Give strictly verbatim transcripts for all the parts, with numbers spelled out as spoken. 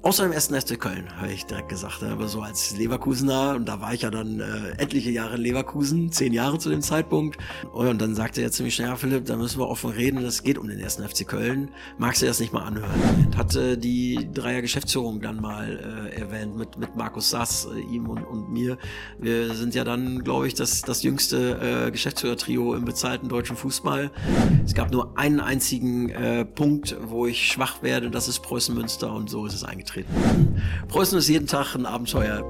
Außer im ersten F C Köln, habe ich direkt gesagt. Aber so als Leverkusener, und da war ich ja dann äh, etliche Jahre in Leverkusen, zehn Jahre zu dem Zeitpunkt. Und dann sagte er ziemlich schnell, ja Philipp, da müssen wir offen reden, es geht um den ersten F C Köln. Magst du das nicht mal anhören? Und hat äh, die Dreier Geschäftsführung dann mal äh, erwähnt mit mit Markus Sass, äh, ihm und, und mir. Wir sind ja dann, glaube ich, das, das jüngste äh, Geschäftsführertrio im bezahlten deutschen Fußball. Es gab nur einen einzigen äh, Punkt, wo ich schwach werde, das ist Preußen Münster, und so ist es eingetreten. Preußen ist jeden Tag ein Abenteuer.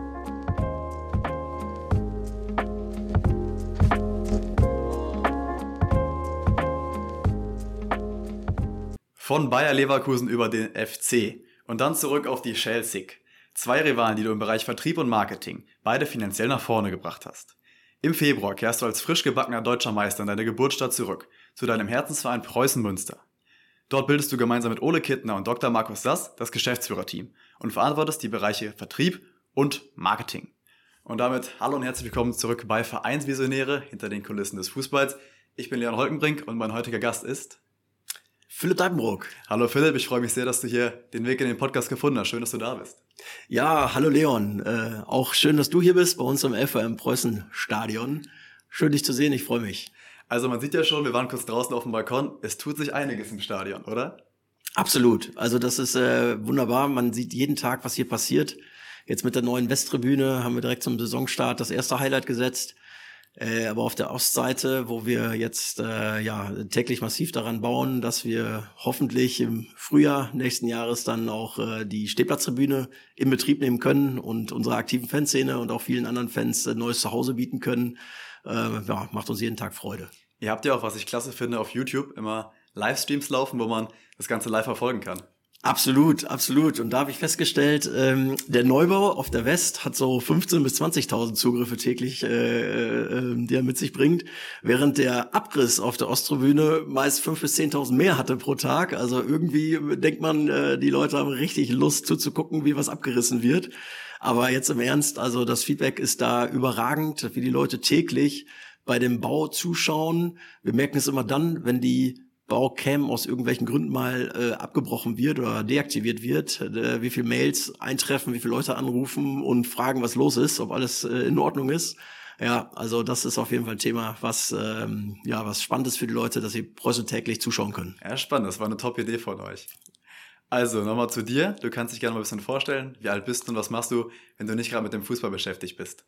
Von Bayer Leverkusen über den F C und dann zurück auf die Chelsea. Zwei Rivalen, die du im Bereich Vertrieb und Marketing beide finanziell nach vorne gebracht hast. Im Februar kehrst du als frisch gebackener deutscher Meister in deine Geburtsstadt zurück, zu deinem Herzensverein Preußen Münster. Dort bildest du gemeinsam mit Ole Kittner und Doktor Markus Sass das Geschäftsführerteam und verantwortest die Bereiche Vertrieb und Marketing. Und damit hallo und herzlich willkommen zurück bei Vereinsvisionäre hinter den Kulissen des Fußballs. Ich bin Leon Holkenbrink und mein heutiger Gast ist Philipp Deipenbrock. Hallo Philipp, ich freue mich sehr, dass du hier den Weg in den Podcast gefunden hast. Schön, dass du da bist. Ja, hallo Leon. Äh, auch schön, dass du hier bist bei uns im L V M Preußen Stadion. Schön, dich zu sehen, ich freue mich. Also man sieht ja schon, wir waren kurz draußen auf dem Balkon, es tut sich einiges im Stadion, oder? Absolut, also das ist äh, wunderbar, man sieht jeden Tag, was hier passiert. Jetzt mit der neuen Westtribüne haben wir direkt zum Saisonstart das erste Highlight gesetzt. Äh, aber auf der Ostseite, wo wir jetzt äh, ja täglich massiv daran bauen, dass wir hoffentlich im Frühjahr nächsten Jahres dann auch äh, die Stehplatztribüne in Betrieb nehmen können und unserer aktiven Fanszene und auch vielen anderen Fans ein neues Zuhause bieten können. Äh, ja, macht uns jeden Tag Freude. Ihr habt ja auch, was ich klasse finde, auf YouTube immer Livestreams laufen, wo man das Ganze live verfolgen kann. Absolut, absolut. Und da habe ich festgestellt, ähm, der Neubau auf der West hat so fünfzehntausend bis zwanzigtausend Zugriffe täglich, äh, äh, die er mit sich bringt, während der Abriss auf der Osttribüne meist fünftausend bis zehntausend mehr hatte pro Tag. Also irgendwie denkt man, äh, die Leute haben richtig Lust zuzugucken, wie was abgerissen wird. Aber jetzt im Ernst, also das Feedback ist da überragend, wie die Leute täglich bei dem Bau zuschauen. Wir merken es immer dann, wenn die Baucam aus irgendwelchen Gründen mal äh, abgebrochen wird oder deaktiviert wird, äh, wie viele Mails eintreffen, wie viele Leute anrufen und fragen, was los ist, ob alles äh, in Ordnung ist. Ja, also das ist auf jeden Fall ein Thema, was ähm, ja was spannend ist für die Leute, dass sie Preußen täglich zuschauen können. Ja, spannend, das war eine Top-Idee von euch. Also, nochmal zu dir. Du kannst dich gerne mal ein bisschen vorstellen. Wie alt bist du und was machst du, wenn du nicht gerade mit dem Fußball beschäftigt bist?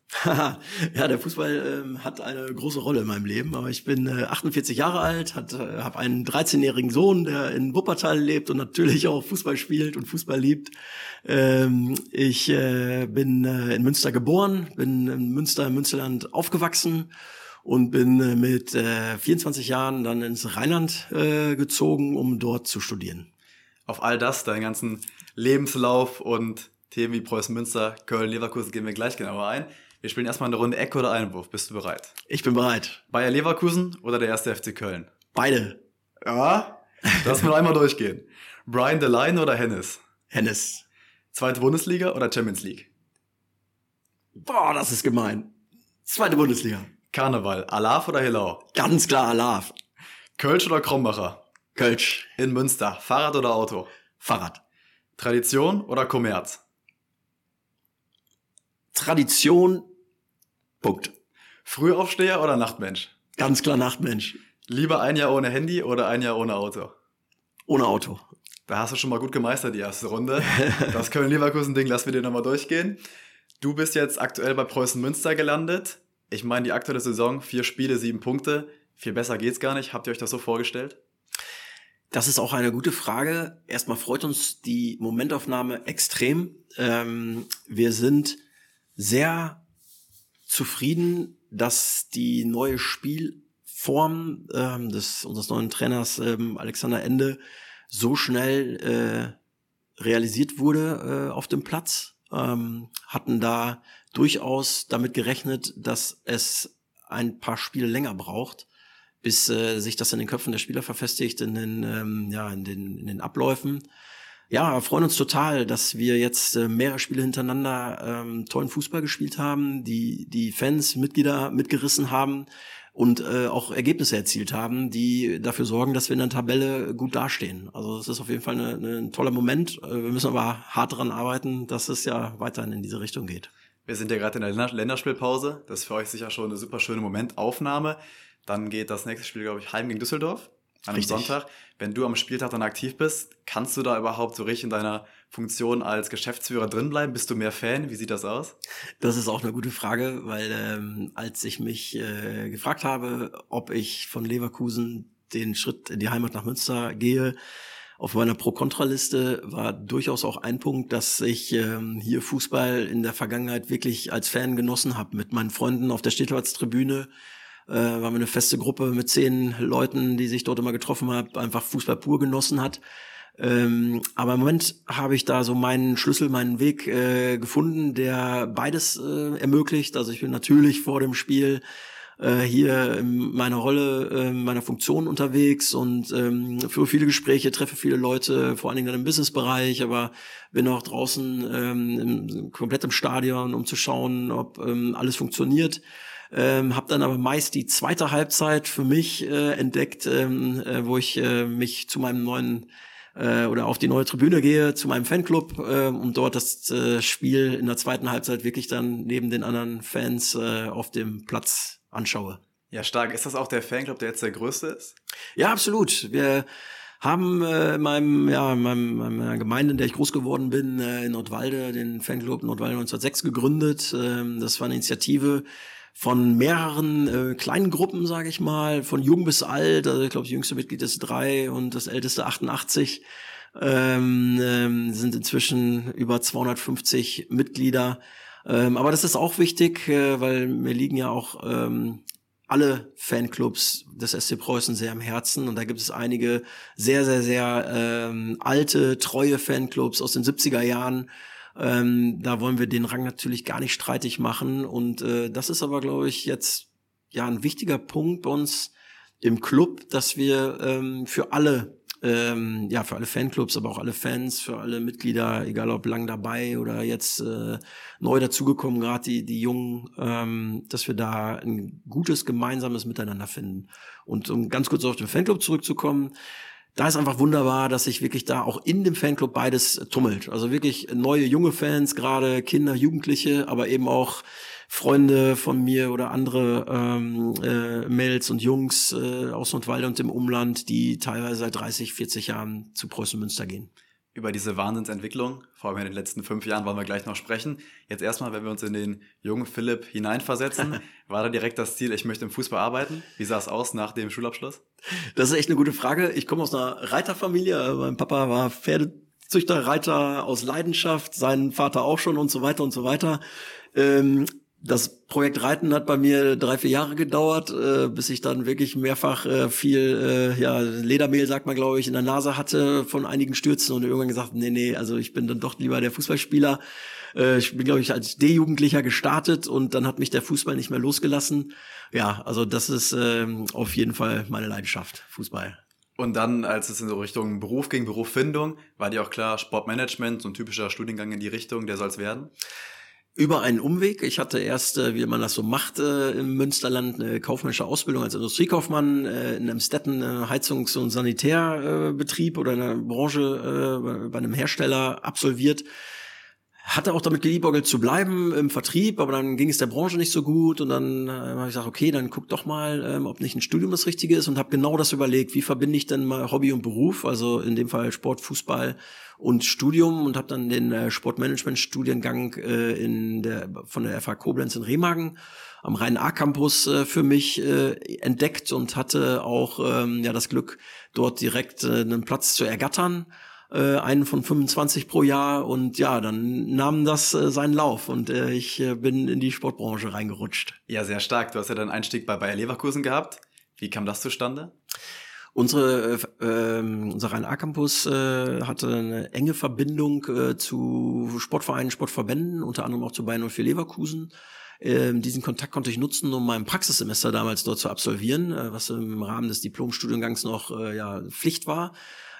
Ja, der Fußball ähm, hat eine große Rolle in meinem Leben. Aber ich bin äh, achtundvierzig Jahre alt, hat, äh, habe einen dreizehnjährigen Sohn, der in Wuppertal lebt und natürlich auch Fußball spielt und Fußball liebt. Ähm, ich äh, bin äh, in Münster geboren, bin in Münster, im Münsterland aufgewachsen und bin äh, mit äh, vierundzwanzig Jahren dann ins Rheinland äh, gezogen, um dort zu studieren. Auf all das, deinen ganzen Lebenslauf und Themen wie Preußen Münster, Köln, Leverkusen gehen wir gleich genauer ein. Wir spielen erstmal eine Runde Eck oder Einwurf. Bist du bereit? Ich bin bereit. Bayer Leverkusen oder der erste F C Köln? Beide. Ja, lass mal einmal durchgehen. Brian DeLine oder Hennes? Hennes. Zweite Bundesliga oder Champions League? Boah, das ist gemein. Zweite Bundesliga. Karneval, Alaf oder Hillau? Ganz klar Alaf. Kölsch oder Krombacher? Kölsch. In Münster, Fahrrad oder Auto? Fahrrad. Tradition oder Kommerz? Tradition. Punkt. Frühaufsteher oder Nachtmensch? Ganz klar Nachtmensch. Lieber ein Jahr ohne Handy oder ein Jahr ohne Auto? Ohne Auto. Da hast du schon mal gut gemeistert, die erste Runde. Das Köln-Leverkusen-Ding lassen wir dir nochmal durchgehen. Du bist jetzt aktuell bei Preußen Münster gelandet. Ich meine, die aktuelle Saison, vier Spiele, sieben Punkte. Viel besser geht's gar nicht. Habt ihr euch das so vorgestellt? Das ist auch eine gute Frage. Erstmal freut uns die Momentaufnahme extrem. Ähm, wir sind sehr zufrieden, dass die neue Spielform ähm, des unseres neuen Trainers ähm, Alexander Ende so schnell äh, realisiert wurde äh, auf dem Platz. Ähm, hatten da durchaus damit gerechnet, dass es ein paar Spiele länger braucht, bis äh, sich das in den Köpfen der Spieler verfestigt, in den ähm, ja in den in den Abläufen. Ja, freuen uns total, dass wir jetzt äh, mehrere Spiele hintereinander ähm, tollen Fußball gespielt haben, die die Fans, Mitglieder mitgerissen haben und äh, auch Ergebnisse erzielt haben, die dafür sorgen, dass wir in der Tabelle gut dastehen. Also es ist auf jeden Fall eine, eine, ein toller Moment. Wir müssen aber hart daran arbeiten, dass es ja weiterhin in diese Richtung geht. Wir sind ja gerade in der Länderspielpause. Das ist für euch sicher schon eine super schöne Momentaufnahme. Dann geht das nächste Spiel, glaube ich, heim gegen Düsseldorf an einem Sonntag. Wenn du am Spieltag dann aktiv bist, kannst du da überhaupt so richtig in deiner Funktion als Geschäftsführer drinbleiben? Bist du mehr Fan? Wie sieht das aus? Das ist auch eine gute Frage, weil ähm, als ich mich äh, gefragt habe, ob ich von Leverkusen den Schritt in die Heimat nach Münster gehe, auf meiner Pro-Kontra-Liste war durchaus auch ein Punkt, dass ich ähm, hier Fußball in der Vergangenheit wirklich als Fan genossen habe. Mit meinen Freunden auf der Stehplatztribüne äh, waren wir eine feste Gruppe mit zehn Leuten, die sich dort immer getroffen haben, einfach Fußball pur genossen hat. Ähm, aber im Moment habe ich da so meinen Schlüssel, meinen Weg äh, gefunden, der beides äh, ermöglicht. Also ich bin natürlich vor dem Spiel äh, hier in meiner Rolle, äh, meiner Funktion unterwegs und ähm, führe viele Gespräche, treffe viele Leute, vor allen Dingen dann im Businessbereich, aber bin auch draußen ähm, im, komplett im Stadion, um zu schauen, ob ähm, alles funktioniert. Ähm, habe dann aber meist die zweite Halbzeit für mich äh, entdeckt, ähm, äh, wo ich äh, mich zu meinem neuen äh, oder auf die neue Tribüne gehe, zu meinem Fanclub äh, und dort das äh, Spiel in der zweiten Halbzeit wirklich dann neben den anderen Fans äh, auf dem Platz anschaue. Ja, stark. Ist das auch der Fanclub, der jetzt der größte ist? Ja, absolut. Wir haben äh, in meinem, ja, in meinem, meiner Gemeinde, in der ich groß geworden bin, äh, in Nordwalde, den Fanclub Nordwalde neunzehnhundertsechs gegründet. Ähm, das war eine Initiative von mehreren äh, kleinen Gruppen, sage ich mal, von jung bis alt. Also ich glaube, das jüngste Mitglied ist drei und das älteste achtundachtzig. Ähm, ähm, sind inzwischen über zweihundertfünfzig Mitglieder. Ähm, aber das ist auch wichtig, äh, weil mir liegen ja auch ähm, alle Fanclubs des S C Preußen sehr am Herzen. Und da gibt es einige sehr, sehr, sehr ähm, alte, treue Fanclubs aus den siebziger Jahren. Ähm, da wollen wir den Rang natürlich gar nicht streitig machen. Und äh, das ist aber, glaube ich, jetzt ja ein wichtiger Punkt bei uns im Club, dass wir ähm, für alle, ähm, ja für alle Fanclubs, aber auch alle Fans, für alle Mitglieder, egal ob lang dabei oder jetzt äh, neu dazugekommen, gerade die die Jungen, ähm, dass wir da ein gutes gemeinsames Miteinander finden. Und um ganz kurz auf den Fanclub zurückzukommen, da ist einfach wunderbar, dass sich wirklich da auch in dem Fanclub beides tummelt. Also wirklich neue, junge Fans, gerade Kinder, Jugendliche, aber eben auch Freunde von mir oder andere ähm, äh, Mädels und Jungs äh, aus Nordwalde und dem Umland, die teilweise seit dreißig, vierzig Jahren zu Preußen Münster gehen. Über diese Wahnsinnsentwicklung, vor allem in den letzten fünf Jahren, wollen wir gleich noch sprechen. Jetzt erstmal, wenn wir uns in den jungen Philipp hineinversetzen, war da direkt das Ziel, ich möchte im Fußball arbeiten? Wie sah es aus nach dem Schulabschluss? Das ist echt eine gute Frage. Ich komme aus einer Reiterfamilie. Mein Papa war Pferdezüchter, Reiter aus Leidenschaft, sein Vater auch schon und so weiter und so weiter. Ähm, Das Projekt Reiten hat bei mir drei, vier Jahre gedauert, äh, bis ich dann wirklich mehrfach äh, viel äh, ja Ledermehl, sagt man, glaube ich, in der Nase hatte von einigen Stürzen und irgendwann gesagt, nee, nee, also ich bin dann doch lieber der Fußballspieler. Äh, ich bin, glaube ich, als D-Jugendlicher gestartet und dann hat mich der Fußball nicht mehr losgelassen. Ja, also das ist äh, auf jeden Fall meine Leidenschaft, Fußball. Und dann, als es in so Richtung Beruf ging, Berufsfindung, war dir auch klar, Sportmanagement, so ein typischer Studiengang in die Richtung, der soll es werden? Über einen Umweg. Ich hatte erst, äh, wie man das so macht, äh, im Münsterland eine kaufmännische Ausbildung als Industriekaufmann äh, in einem Stetten äh, Heizungs- und Sanitärbetrieb äh, oder in einer Branche äh, bei einem Hersteller absolviert. Hatte auch damit geliebäugelt zu bleiben im Vertrieb, aber dann ging es der Branche nicht so gut und dann äh, habe ich gesagt, okay, dann guck doch mal, ähm, ob nicht ein Studium das Richtige ist und habe genau das überlegt, wie verbinde ich denn mal Hobby und Beruf, also in dem Fall Sport, Fußball und Studium und habe dann den äh, Sportmanagement-Studiengang äh, in der von der F H Koblenz in Remagen am Rhein-A-Campus äh, für mich äh, entdeckt und hatte auch ähm, ja das Glück, dort direkt äh, einen Platz zu ergattern. Äh, einen von fünfundzwanzig pro Jahr und ja, dann nahm das äh, seinen Lauf und äh, ich äh, bin in die Sportbranche reingerutscht. Ja, sehr stark. Du hast ja deinen Einstieg bei Bayer Leverkusen gehabt. Wie kam das zustande? Unsere, äh, unser Rhein-A-Campus äh, hatte eine enge Verbindung äh, zu Sportvereinen, Sportverbänden, unter anderem auch zu Bayer null vier Leverkusen. Ähm, diesen Kontakt konnte ich nutzen, um mein Praxissemester damals dort zu absolvieren, äh, was im Rahmen des Diplomstudiengangs noch äh, ja Pflicht war.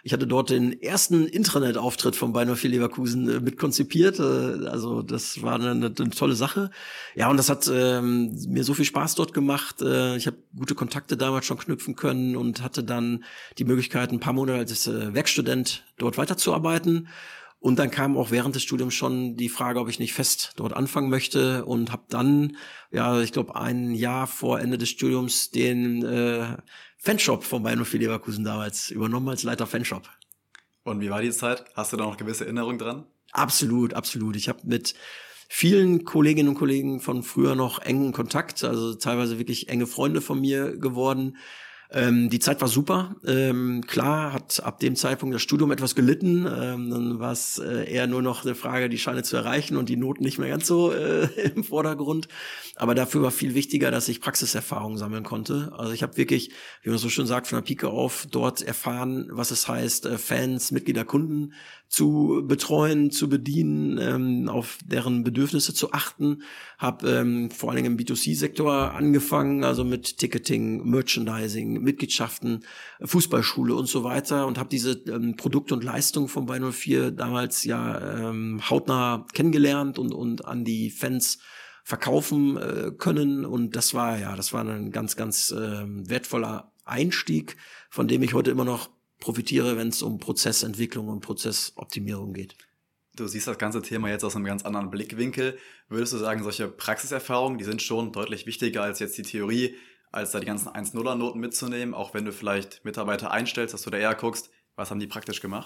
Ich hatte dort den ersten Intranet-Auftritt von Bayer null vier Leverkusen äh, mitkonzipiert. Äh, also das war eine, eine, eine tolle Sache. Ja, und das hat ähm, mir so viel Spaß dort gemacht. Äh, ich habe gute Kontakte damals schon knüpfen können und hatte dann die Möglichkeit, ein paar Monate als äh, Werkstudent dort weiterzuarbeiten. Und dann kam auch während des Studiums schon die Frage, ob ich nicht fest dort anfangen möchte, und habe dann, ja, ich glaube, ein Jahr vor Ende des Studiums den äh, Fanshop von Bayer null vier Leverkusen damals übernommen als Leiter Fanshop. Und wie war die Zeit? Hast du da noch gewisse Erinnerungen dran? Absolut, absolut. Ich habe mit vielen Kolleginnen und Kollegen von früher noch engen Kontakt, also teilweise wirklich enge Freunde von mir geworden. Ähm, die Zeit war super. Ähm, klar hat ab dem Zeitpunkt das Studium etwas gelitten. Ähm, dann war es äh, eher nur noch eine Frage, die Scheine zu erreichen und die Noten nicht mehr ganz so äh, im Vordergrund. Aber dafür war viel wichtiger, dass ich Praxiserfahrung sammeln konnte. Also ich habe wirklich, wie man so schön sagt, von der Pike auf dort erfahren, was es heißt, äh, Fans, Mitglieder, Kunden zu betreuen, zu bedienen, ähm, auf deren Bedürfnisse zu achten. Habe ähm, vor allen Dingen im B zwei C-Sektor angefangen, also mit Ticketing, Merchandising, Mitgliedschaften, Fußballschule und so weiter, und habe diese ähm, Produkte und Leistungen von Bayer null vier damals ja ähm, hautnah kennengelernt und und an die Fans verkaufen äh, können. Und das war ja, das war ein ganz, ganz äh, wertvoller Einstieg, von dem ich heute immer noch profitiere, wenn es um Prozessentwicklung und Prozessoptimierung geht. Du siehst das ganze Thema jetzt aus einem ganz anderen Blickwinkel. Würdest du sagen, solche Praxiserfahrungen, die sind schon deutlich wichtiger als jetzt die Theorie, als da die ganzen eins null Noten mitzunehmen, auch wenn du vielleicht Mitarbeiter einstellst, dass du da eher guckst, was haben die praktisch gemacht?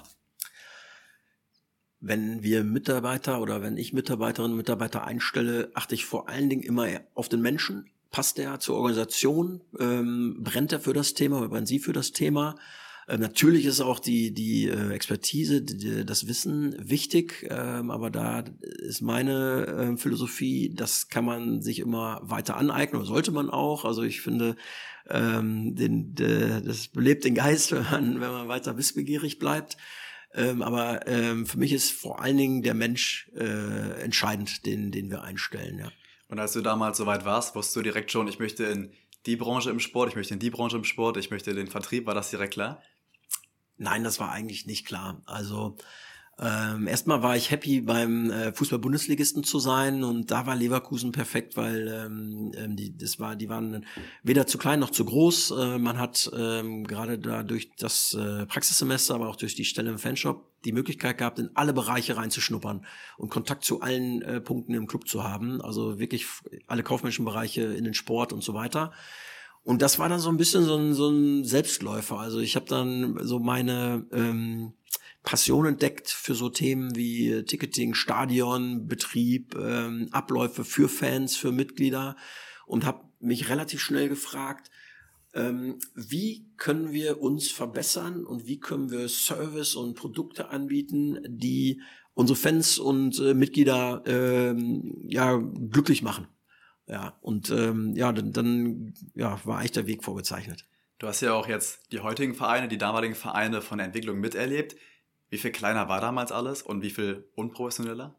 Wenn wir Mitarbeiter oder wenn ich Mitarbeiterinnen und Mitarbeiter einstelle, achte ich vor allen Dingen immer auf den Menschen. Passt der zur Organisation? Ähm, brennt er für das Thema oder brennt sie für das Thema? Äh, natürlich ist auch die die äh, Expertise, die, das Wissen wichtig, ähm, aber da ist meine äh, Philosophie, das kann man sich immer weiter aneignen, oder sollte man auch. Also ich finde, ähm, den, de, das belebt den Geist, wenn man, wenn man weiter wissbegierig bleibt. Ähm, aber ähm, für mich ist vor allen Dingen der Mensch äh, entscheidend, den den wir einstellen, ja. Und als du damals soweit warst, wusstest du direkt schon, ich möchte in die Branche im Sport, ich möchte in die Branche im Sport, ich möchte den Vertrieb, war das direkt klar? Nein, das war eigentlich nicht klar. Also ähm, erstmal war ich happy, beim äh, Fußball-Bundesligisten zu sein, und da war Leverkusen perfekt, weil ähm, die das war die waren weder zu klein noch zu groß. Äh, man hat ähm, gerade da durch das äh, Praxissemester, aber auch durch die Stelle im Fanshop die Möglichkeit gehabt, in alle Bereiche reinzuschnuppern und Kontakt zu allen äh, Punkten im Club zu haben. Also wirklich alle kaufmännischen Bereiche in den Sport und so weiter. Und das war dann so ein bisschen so ein, so ein Selbstläufer. Also ich habe dann so meine ähm, Passion entdeckt für so Themen wie Ticketing, Stadion, Betrieb, ähm, Abläufe für Fans, für Mitglieder, und habe mich relativ schnell gefragt, ähm, wie können wir uns verbessern und wie können wir Service und Produkte anbieten, die unsere Fans und äh, Mitglieder ähm, ja glücklich machen. Ja, und ähm, ja, dann, dann ja, war eigentlich der Weg vorgezeichnet. Du hast ja auch jetzt die heutigen Vereine, die damaligen Vereine von der Entwicklung miterlebt. Wie viel kleiner war damals alles und wie viel unprofessioneller?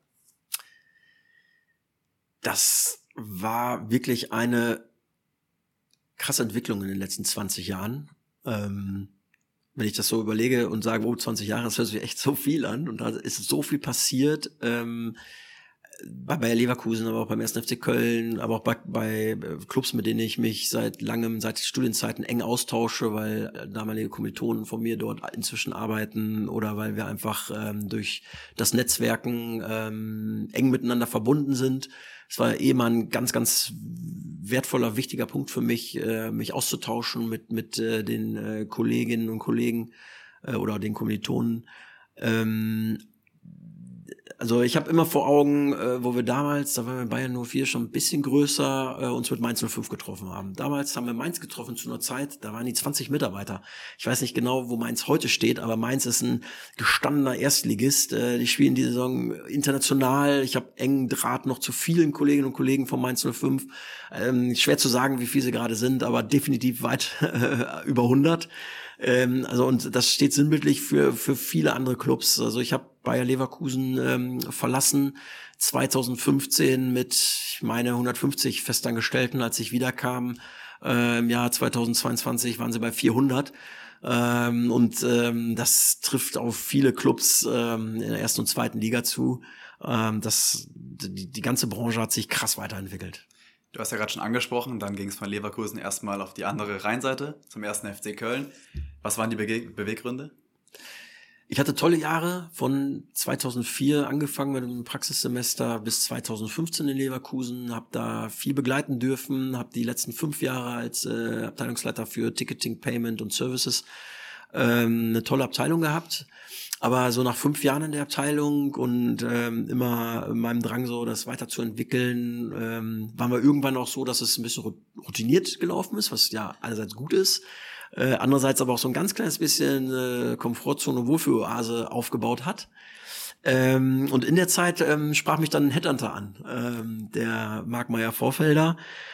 Das war wirklich eine krasse Entwicklung in den letzten zwanzig Jahren. Ähm, wenn ich das so überlege und sage, oh, zwanzig Jahre, das hört sich echt so viel an, und da ist so viel passiert. Ähm, bei Bayer Leverkusen, aber auch beim ersten F C Köln, aber auch bei, bei Clubs, mit denen ich mich seit langem, seit Studienzeiten eng austausche, weil damalige Kommilitonen von mir dort inzwischen arbeiten oder weil wir einfach ähm, durch das Netzwerken ähm, eng miteinander verbunden sind. Es war eh mal ein ganz, ganz wertvoller, wichtiger Punkt für mich, äh, mich auszutauschen mit mit äh, den äh, Kolleginnen und Kollegen äh, oder den Kommilitonen. Ähm, Also ich habe immer vor Augen, äh, wo wir damals, da waren wir in Bayer null vier schon ein bisschen größer, äh, uns mit Mainz null fünf getroffen haben. Damals haben wir Mainz getroffen zu einer Zeit, da waren die zwanzig Mitarbeiter. Ich weiß nicht genau, wo Mainz heute steht, aber Mainz ist ein gestandener Erstligist. Äh, die spielen die Saison international. Ich habe engen Draht noch zu vielen Kolleginnen und Kollegen von Mainz null fünf. Ähm, schwer zu sagen, wie viele sie gerade sind, aber definitiv weit äh, über hundert. Ähm, also und das steht sinnbildlich für für viele andere Clubs. Also ich habe Bayer Leverkusen ähm, verlassen zweitausendfünfzehn mit, ich meine, hundertfünfzig Festangestellten. Als ich wiederkam äh, im Jahr zweitausendzweiundzwanzig waren sie bei vierhundert. Ähm, und ähm, das trifft auf viele Clubs ähm, in der ersten und zweiten Liga zu. Ähm, das, die, die ganze Branche hat sich krass weiterentwickelt. Du hast ja gerade schon angesprochen, dann ging es von Leverkusen erstmal auf die andere Rheinseite, zum ersten F C Köln. Was waren die Bege- Beweggründe? Ich hatte tolle Jahre von zweitausendvier angefangen mit einem Praxissemester bis zweitausendfünfzehn in Leverkusen, habe da viel begleiten dürfen, habe die letzten fünf Jahre als äh, Abteilungsleiter für Ticketing, Payment und Services ähm, eine tolle Abteilung gehabt. Aber so nach fünf Jahren in der Abteilung und ähm, immer in meinem Drang so, das weiterzuentwickeln, ähm, waren wir irgendwann auch so, dass es ein bisschen routiniert gelaufen ist, was ja einerseits gut ist, äh, andererseits aber auch so ein ganz kleines bisschen äh, Komfortzone, Wohlfühloase aufgebaut hat. Ähm, und in der Zeit ähm, sprach mich dann ein Headhunter an, ähm, der Marc Meyer-Vorfelder,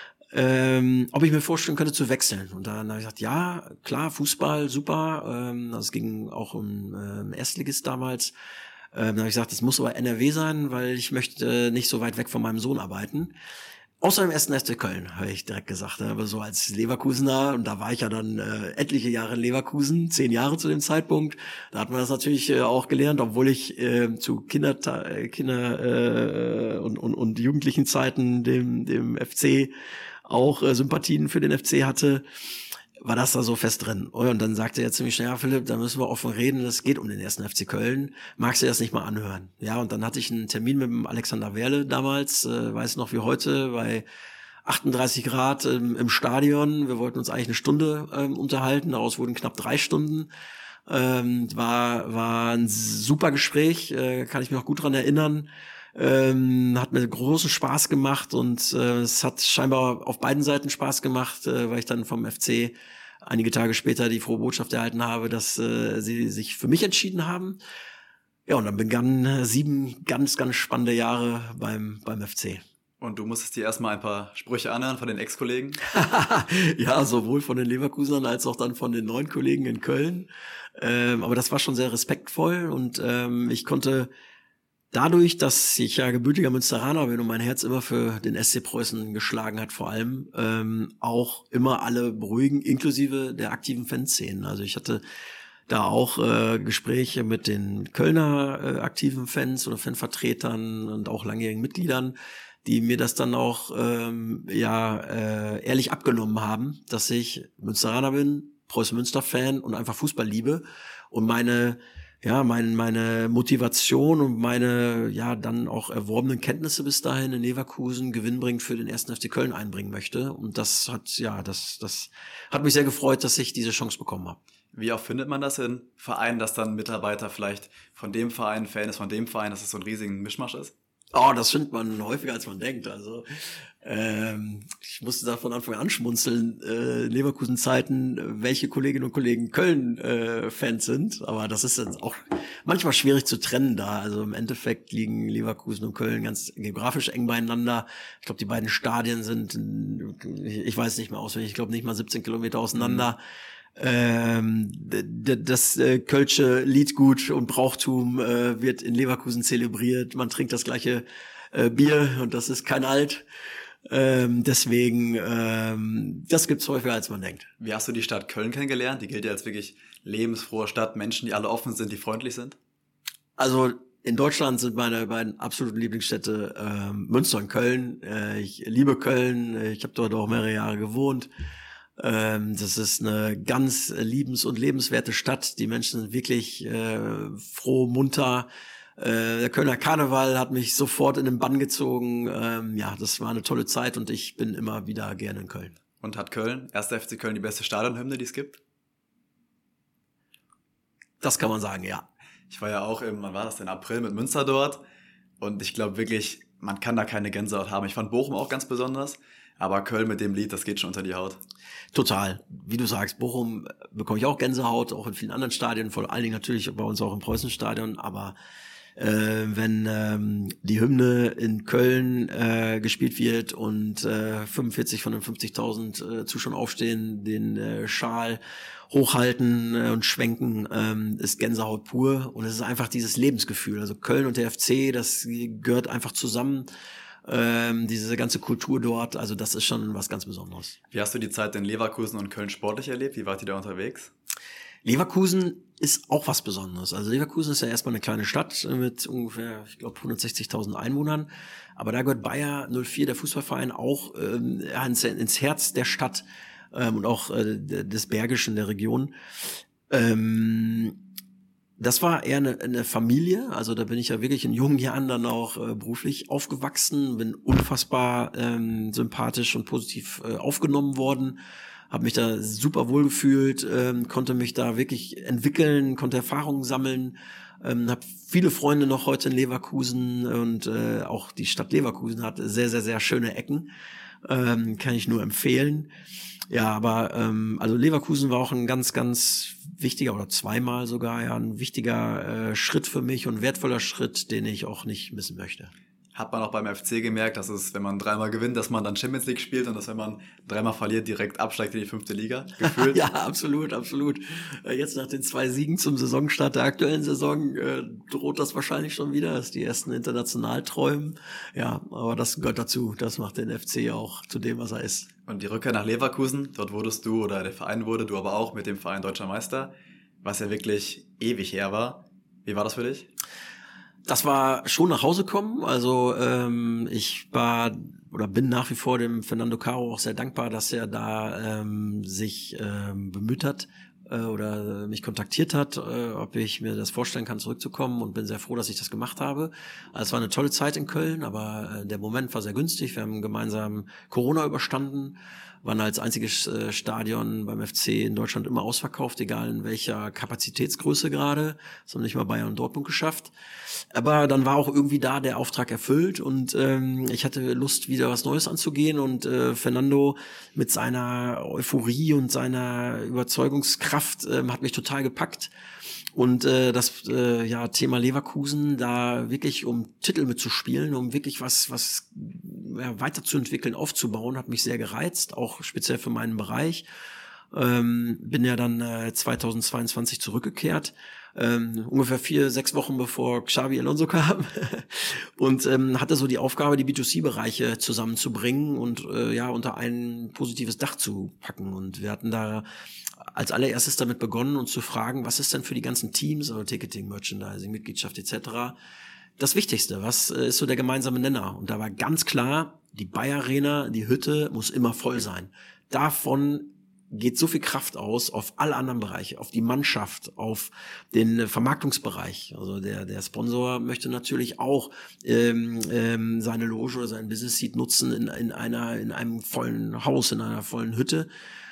ähm, ob ich mir vorstellen könnte zu wechseln. Und dann habe ich gesagt, ja, klar, Fußball, super. Ähm, das ging auch um ähm, Erstligist damals. Ähm, dann habe ich gesagt, das muss aber N R W sein, weil ich möchte nicht so weit weg von meinem Sohn arbeiten. Außer im ersten F C Köln, habe ich direkt gesagt. Aber so als Leverkusener, und da war ich ja dann äh, etliche Jahre in Leverkusen, zehn Jahre zu dem Zeitpunkt. Da hat man das natürlich äh, auch gelernt, obwohl ich äh, zu Kinder, äh, Kinder äh, und, und, und jugendlichen Zeiten dem, dem F C auch äh, Sympathien für den F C hatte, war das da so fest drin. Und dann sagte er ziemlich schnell, ja Philipp, da müssen wir offen reden, es geht um den ersten F C Köln. Magst du das nicht mal anhören? Ja, und dann hatte ich einen Termin mit dem Alexander Werle damals, äh, weiß noch wie heute, bei achtunddreißig Grad ähm, im Stadion. Wir wollten uns eigentlich eine Stunde ähm, unterhalten, daraus wurden knapp drei Stunden. Ähm, war, war ein super Gespräch, äh, kann ich mich noch gut dran erinnern. Ähm, hat mir großen Spaß gemacht und äh, es hat scheinbar auf beiden Seiten Spaß gemacht, äh, weil ich dann vom F C einige Tage später die frohe Botschaft erhalten habe, dass äh, sie sich für mich entschieden haben. Ja, und dann begannen äh, sieben ganz, ganz spannende Jahre beim beim F C. Und du musstest dir erstmal ein paar Sprüche anhören von den Ex-Kollegen? Ja, sowohl von den Leverkusenern als auch dann von den neuen Kollegen in Köln. Ähm, aber das war schon sehr respektvoll und ähm, ich konnte dadurch, dass ich ja gebürtiger Münsteraner bin und mein Herz immer für den S C Preußen geschlagen hat, vor allem ähm, auch immer alle beruhigen, inklusive der aktiven Fanszenen. Also ich hatte da auch äh, Gespräche mit den Kölner äh, aktiven Fans oder Fanvertretern und auch langjährigen Mitgliedern, die mir das dann auch ähm, ja äh, ehrlich abgenommen haben, dass ich Münsteraner bin, Preußen-Münster-Fan und einfach Fußball liebe und meine ja, mein, meine Motivation und meine, ja, dann auch erworbenen Kenntnisse bis dahin in Leverkusen gewinnbringend für den ersten F C Köln einbringen möchte. Und das hat, ja, das, das hat mich sehr gefreut, dass ich diese Chance bekommen habe. Wie oft findet man das in Vereinen, dass dann ein Mitarbeiter vielleicht von dem Verein Fan ist, von dem Verein, dass es so ein riesigen Mischmasch ist? Oh, das findet man häufiger, als man denkt. Also ähm, ich musste da von Anfang an schmunzeln, äh, Leverkusen-Zeiten, welche Kolleginnen und Kollegen Köln-Fans äh, sind. Aber das ist dann auch manchmal schwierig zu trennen da. Also im Endeffekt liegen Leverkusen und Köln ganz geografisch eng beieinander. Ich glaube, die beiden Stadien sind, ich weiß nicht mehr auswendig, ich glaube nicht mal siebzehn Kilometer auseinander. Mhm. Ähm, das äh, kölsche Liedgut und Brauchtum äh, wird in Leverkusen zelebriert. Man trinkt das gleiche äh, Bier und das ist kein Alt. Ähm, deswegen, ähm, das gibt's häufiger, als man denkt. Wie hast du die Stadt Köln kennengelernt? Die gilt ja als wirklich lebensfrohe Stadt, Menschen, die alle offen sind, die freundlich sind. Also in Deutschland sind meine beiden absoluten Lieblingsstädte ähm, Münster und Köln. Äh, ich liebe Köln. Ich habe dort auch mehrere Jahre gewohnt. Ähm, das ist eine ganz liebens- und lebenswerte Stadt. Die Menschen sind wirklich äh, froh, munter. Äh, der Kölner Karneval hat mich sofort in den Bann gezogen. Ähm, ja, das war eine tolle Zeit und ich bin immer wieder gerne in Köln. Und hat Köln, erster F C Köln, die beste Stadionhymne, die es gibt? Das kann man sagen, ja. Ich war ja auch im, wann war das denn, April mit Münster dort. Und ich glaube wirklich, man kann da keine Gänsehaut haben. Ich fand Bochum auch ganz besonders. Aber Köln mit dem Lied, das geht schon unter die Haut. Total. Wie du sagst, Bochum bekomme ich auch Gänsehaut, auch in vielen anderen Stadien, vor allen Dingen natürlich bei uns auch im Preußenstadion. Aber äh, wenn ähm, die Hymne in Köln äh, gespielt wird und äh, fünfundvierzig von den fünfzigtausend äh, Zuschauern aufstehen, den äh, Schal hochhalten äh, und schwenken, ähm, ist Gänsehaut pur. Und es ist einfach dieses Lebensgefühl. Also Köln und der F C, das gehört einfach zusammen. Ähm, diese ganze Kultur dort, also das ist schon was ganz Besonderes. Wie hast du die Zeit in Leverkusen und Köln sportlich erlebt? Wie wart ihr da unterwegs? Leverkusen ist auch was Besonderes. Also Leverkusen ist ja erstmal eine kleine Stadt mit ungefähr, ich glaube, hundertsechzigtausend Einwohnern. Aber da gehört Bayer null vier, der Fußballverein, auch ähm, ins, ins Herz der Stadt ähm, und auch äh, des Bergischen, der Region. Ähm, das war eher eine, eine Familie. Also da bin ich ja wirklich in jungen Jahren dann auch äh, beruflich aufgewachsen, bin unfassbar ähm, sympathisch und positiv äh, aufgenommen worden. Habe mich da super wohl gefühlt, ähm, konnte mich da wirklich entwickeln, konnte Erfahrungen sammeln, ähm, habe viele Freunde noch heute in Leverkusen und äh, auch die Stadt Leverkusen hat sehr, sehr, sehr schöne Ecken, ähm, kann ich nur empfehlen. Ja, aber ähm, also Leverkusen war auch ein ganz, ganz wichtiger oder zweimal sogar ja ein wichtiger äh, Schritt für mich und wertvoller Schritt, den ich auch nicht missen möchte. Hat man auch beim F C gemerkt, dass es, wenn man dreimal gewinnt, dass man dann Champions League spielt und dass, wenn man dreimal verliert, direkt absteigt in die fünfte Liga, gefühlt? Ja, absolut, absolut. Jetzt nach den zwei Siegen zum Saisonstart der aktuellen Saison äh, droht das wahrscheinlich schon wieder, dass die ersten international träumen. Ja, aber das gehört dazu. Das macht den F C auch zu dem, was er ist. Und die Rückkehr nach Leverkusen, dort wurdest du, oder der Verein wurde, du aber auch mit dem Verein Deutscher Meister, was ja wirklich ewig her war. Wie war das für dich? Das war schon nach Hause kommen. Also ähm, ich war oder bin nach wie vor dem Fernando Caro auch sehr dankbar, dass er da ähm, sich ähm, bemüht hat äh, oder mich kontaktiert hat, äh, ob ich mir das vorstellen kann, zurückzukommen, und bin sehr froh, dass ich das gemacht habe. Also es war eine tolle Zeit in Köln, aber äh, der Moment war sehr günstig. Wir haben gemeinsam Corona überstanden, waren als einziges äh, Stadion beim F C in Deutschland immer ausverkauft, egal in welcher Kapazitätsgröße gerade. Das haben nicht mal Bayern und Dortmund geschafft. Aber dann war auch irgendwie da der Auftrag erfüllt und ähm, ich hatte Lust, wieder was Neues anzugehen, und äh, Fernando mit seiner Euphorie und seiner Überzeugungskraft äh, hat mich total gepackt. Und äh, das äh, ja Thema Leverkusen, da wirklich um Titel mitzuspielen, um wirklich was was ja, weiterzuentwickeln, aufzubauen, hat mich sehr gereizt, auch speziell für meinen Bereich. Ähm, bin ja dann äh, zweitausendzweiundzwanzig zurückgekehrt, ähm, ungefähr vier, sechs Wochen bevor Xabi Alonso kam und ähm, hatte so die Aufgabe, die B zwei C-Bereiche zusammenzubringen und äh, ja unter ein positives Dach zu packen. Und wir hatten da als allererstes damit begonnen, uns zu fragen, was ist denn für die ganzen Teams, also Ticketing, Merchandising, Mitgliedschaft et cetera das Wichtigste? Was äh, ist so der gemeinsame Nenner? Und da war ganz klar, die Bayer Arena, die Hütte muss immer voll sein. Davon geht so viel Kraft aus auf alle anderen Bereiche, auf die Mannschaft, auf den Vermarktungsbereich. Also der der Sponsor möchte natürlich auch ähm, ähm, seine Loge oder sein Business Seat nutzen in in einer in einem vollen Haus, in einer vollen Hütte.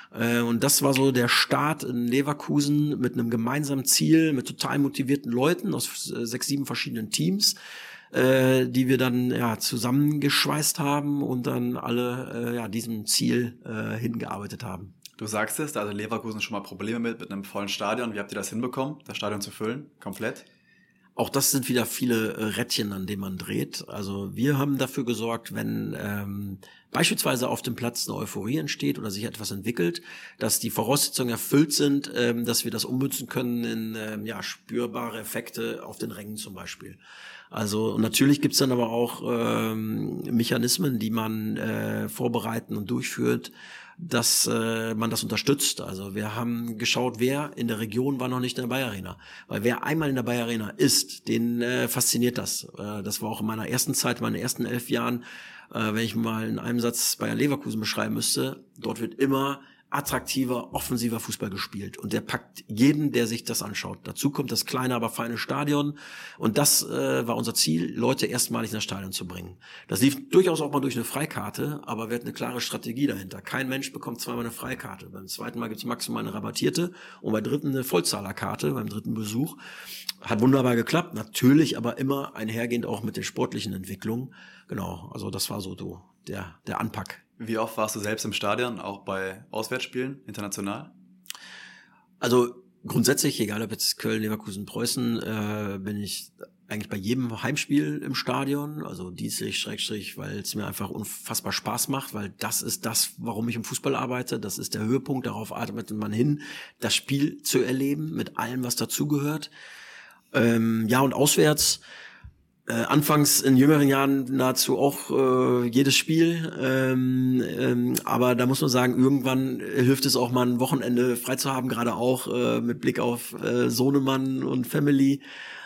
Und das war so der Start in Leverkusen mit einem gemeinsamen Ziel, mit total motivierten Leuten aus sechs, sieben verschiedenen Teams, äh, die wir dann ja zusammengeschweißt haben und dann alle äh, ja diesem Ziel äh, hingearbeitet haben. Du sagst es, da hatte Leverkusen schon mal Probleme mit, mit einem vollen Stadion. Wie habt ihr das hinbekommen, das Stadion zu füllen, komplett? Auch das sind wieder viele äh, Rädchen, an denen man dreht. Also wir haben dafür gesorgt, wenn ähm, beispielsweise auf dem Platz eine Euphorie entsteht oder sich etwas entwickelt, dass die Voraussetzungen erfüllt sind, ähm, dass wir das ummünzen können in ähm, ja spürbare Effekte auf den Rängen zum Beispiel. Also und natürlich gibt's dann aber auch ähm, Mechanismen, die man äh, vorbereiten und durchführt, dass äh, man das unterstützt. Also wir haben geschaut, wer in der Region war noch nicht in der Bayer Arena. Weil wer einmal in der Bayer Arena ist, den äh, fasziniert das. Äh, das war auch in meiner ersten Zeit, in meinen ersten elf Jahren, äh, wenn ich mal in einem Satz Bayer Leverkusen beschreiben müsste, dort wird immer attraktiver, offensiver Fußball gespielt. Und der packt jeden, der sich das anschaut. Dazu kommt das kleine, aber feine Stadion. Und das äh, war unser Ziel, Leute erstmalig in das Stadion zu bringen. Das lief durchaus auch mal durch eine Freikarte, aber wir hatten eine klare Strategie dahinter. Kein Mensch bekommt zweimal eine Freikarte. Beim zweiten Mal gibt es maximal eine rabattierte und bei dritten eine Vollzahlerkarte, beim dritten Besuch. Hat wunderbar geklappt, natürlich aber immer einhergehend auch mit den sportlichen Entwicklungen. Genau, also das war so du, der, der Anpack. Wie oft warst du selbst im Stadion, auch bei Auswärtsspielen, international? Also grundsätzlich, egal ob jetzt Köln, Leverkusen, Preußen, äh, bin ich eigentlich bei jedem Heimspiel im Stadion, also dienstlich, Schrägstrich, weil es mir einfach unfassbar Spaß macht, weil das ist das, warum ich im Fußball arbeite, das ist der Höhepunkt, darauf atmet man hin, das Spiel zu erleben, mit allem, was dazugehört. Ähm, ja, und auswärts, Äh, anfangs in jüngeren Jahren nahezu auch äh, jedes Spiel, ähm, ähm, aber da muss man sagen, irgendwann hilft es auch mal ein Wochenende frei zu haben, gerade auch äh, mit Blick auf äh, Sohnemann und Family.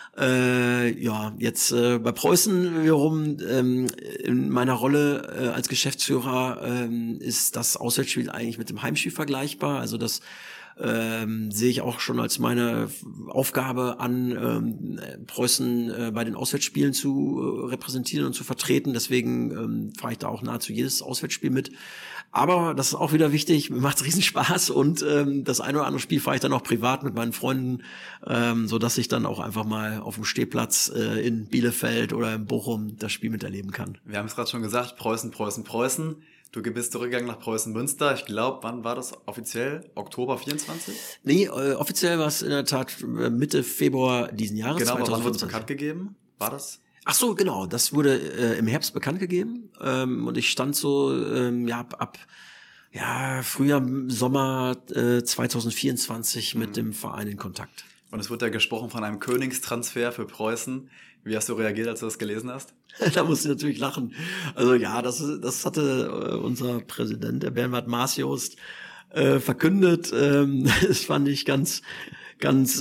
Äh, ja, jetzt äh, bei Preußen wiederum, ähm, in meiner Rolle äh, als Geschäftsführer ähm, ist das Auswärtsspiel eigentlich mit dem Heimspiel vergleichbar, also das ähm, sehe ich auch schon als meine Aufgabe an, ähm, Preußen äh, bei den Auswärtsspielen zu äh, repräsentieren und zu vertreten. Deswegen ähm, fahre ich da auch nahezu jedes Auswärtsspiel mit. Aber das ist auch wieder wichtig, mir macht es riesen Spaß und ähm, das eine oder andere Spiel fahre ich dann auch privat mit meinen Freunden, ähm, so dass ich dann auch einfach mal auf dem Stehplatz äh, in Bielefeld oder in Bochum das Spiel miterleben kann. Wir haben es gerade schon gesagt, Preußen, Preußen, Preußen. Du bist zurückgegangen nach Preußen-Münster. Ich glaube, wann war das offiziell? Oktober vierundzwanzig? Nee, äh, offiziell war es in der Tat Mitte Februar diesen Jahres. Genau, aber wann wurde es bekannt gegeben? War das? Ach so, genau. Das wurde äh, im Herbst bekannt gegeben. Ähm, und ich stand so ähm, ja ab, ab ja, Frühjahr, Sommer äh, zwanzig vierundzwanzig mit mhm. dem Verein in Kontakt. Und es wird ja gesprochen von einem Königstransfer für Preußen. Wie hast du reagiert, als du das gelesen hast? Da musste ich natürlich lachen. Also ja, das, das hatte äh, unser Präsident, der Bernhard Maasjost, äh, verkündet. Ähm, das fand ich ganz, ganz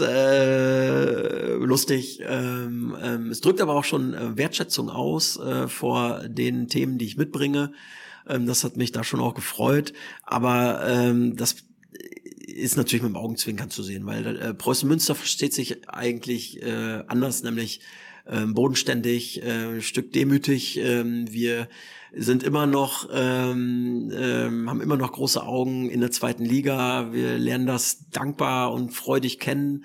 äh, lustig. Ähm, ähm, es drückt aber auch schon äh, Wertschätzung aus äh, vor den Themen, die ich mitbringe. Ähm, das hat mich da schon auch gefreut. Aber ähm, das ist natürlich mit dem Augenzwinkern zu sehen, weil äh, Preußen-Münster versteht sich eigentlich äh, anders, nämlich ähm, bodenständig, äh, ein Stück demütig. Ähm, wir sind immer noch, ähm, ähm, haben immer noch große Augen in der zweiten Liga. Wir lernen das dankbar und freudig kennen.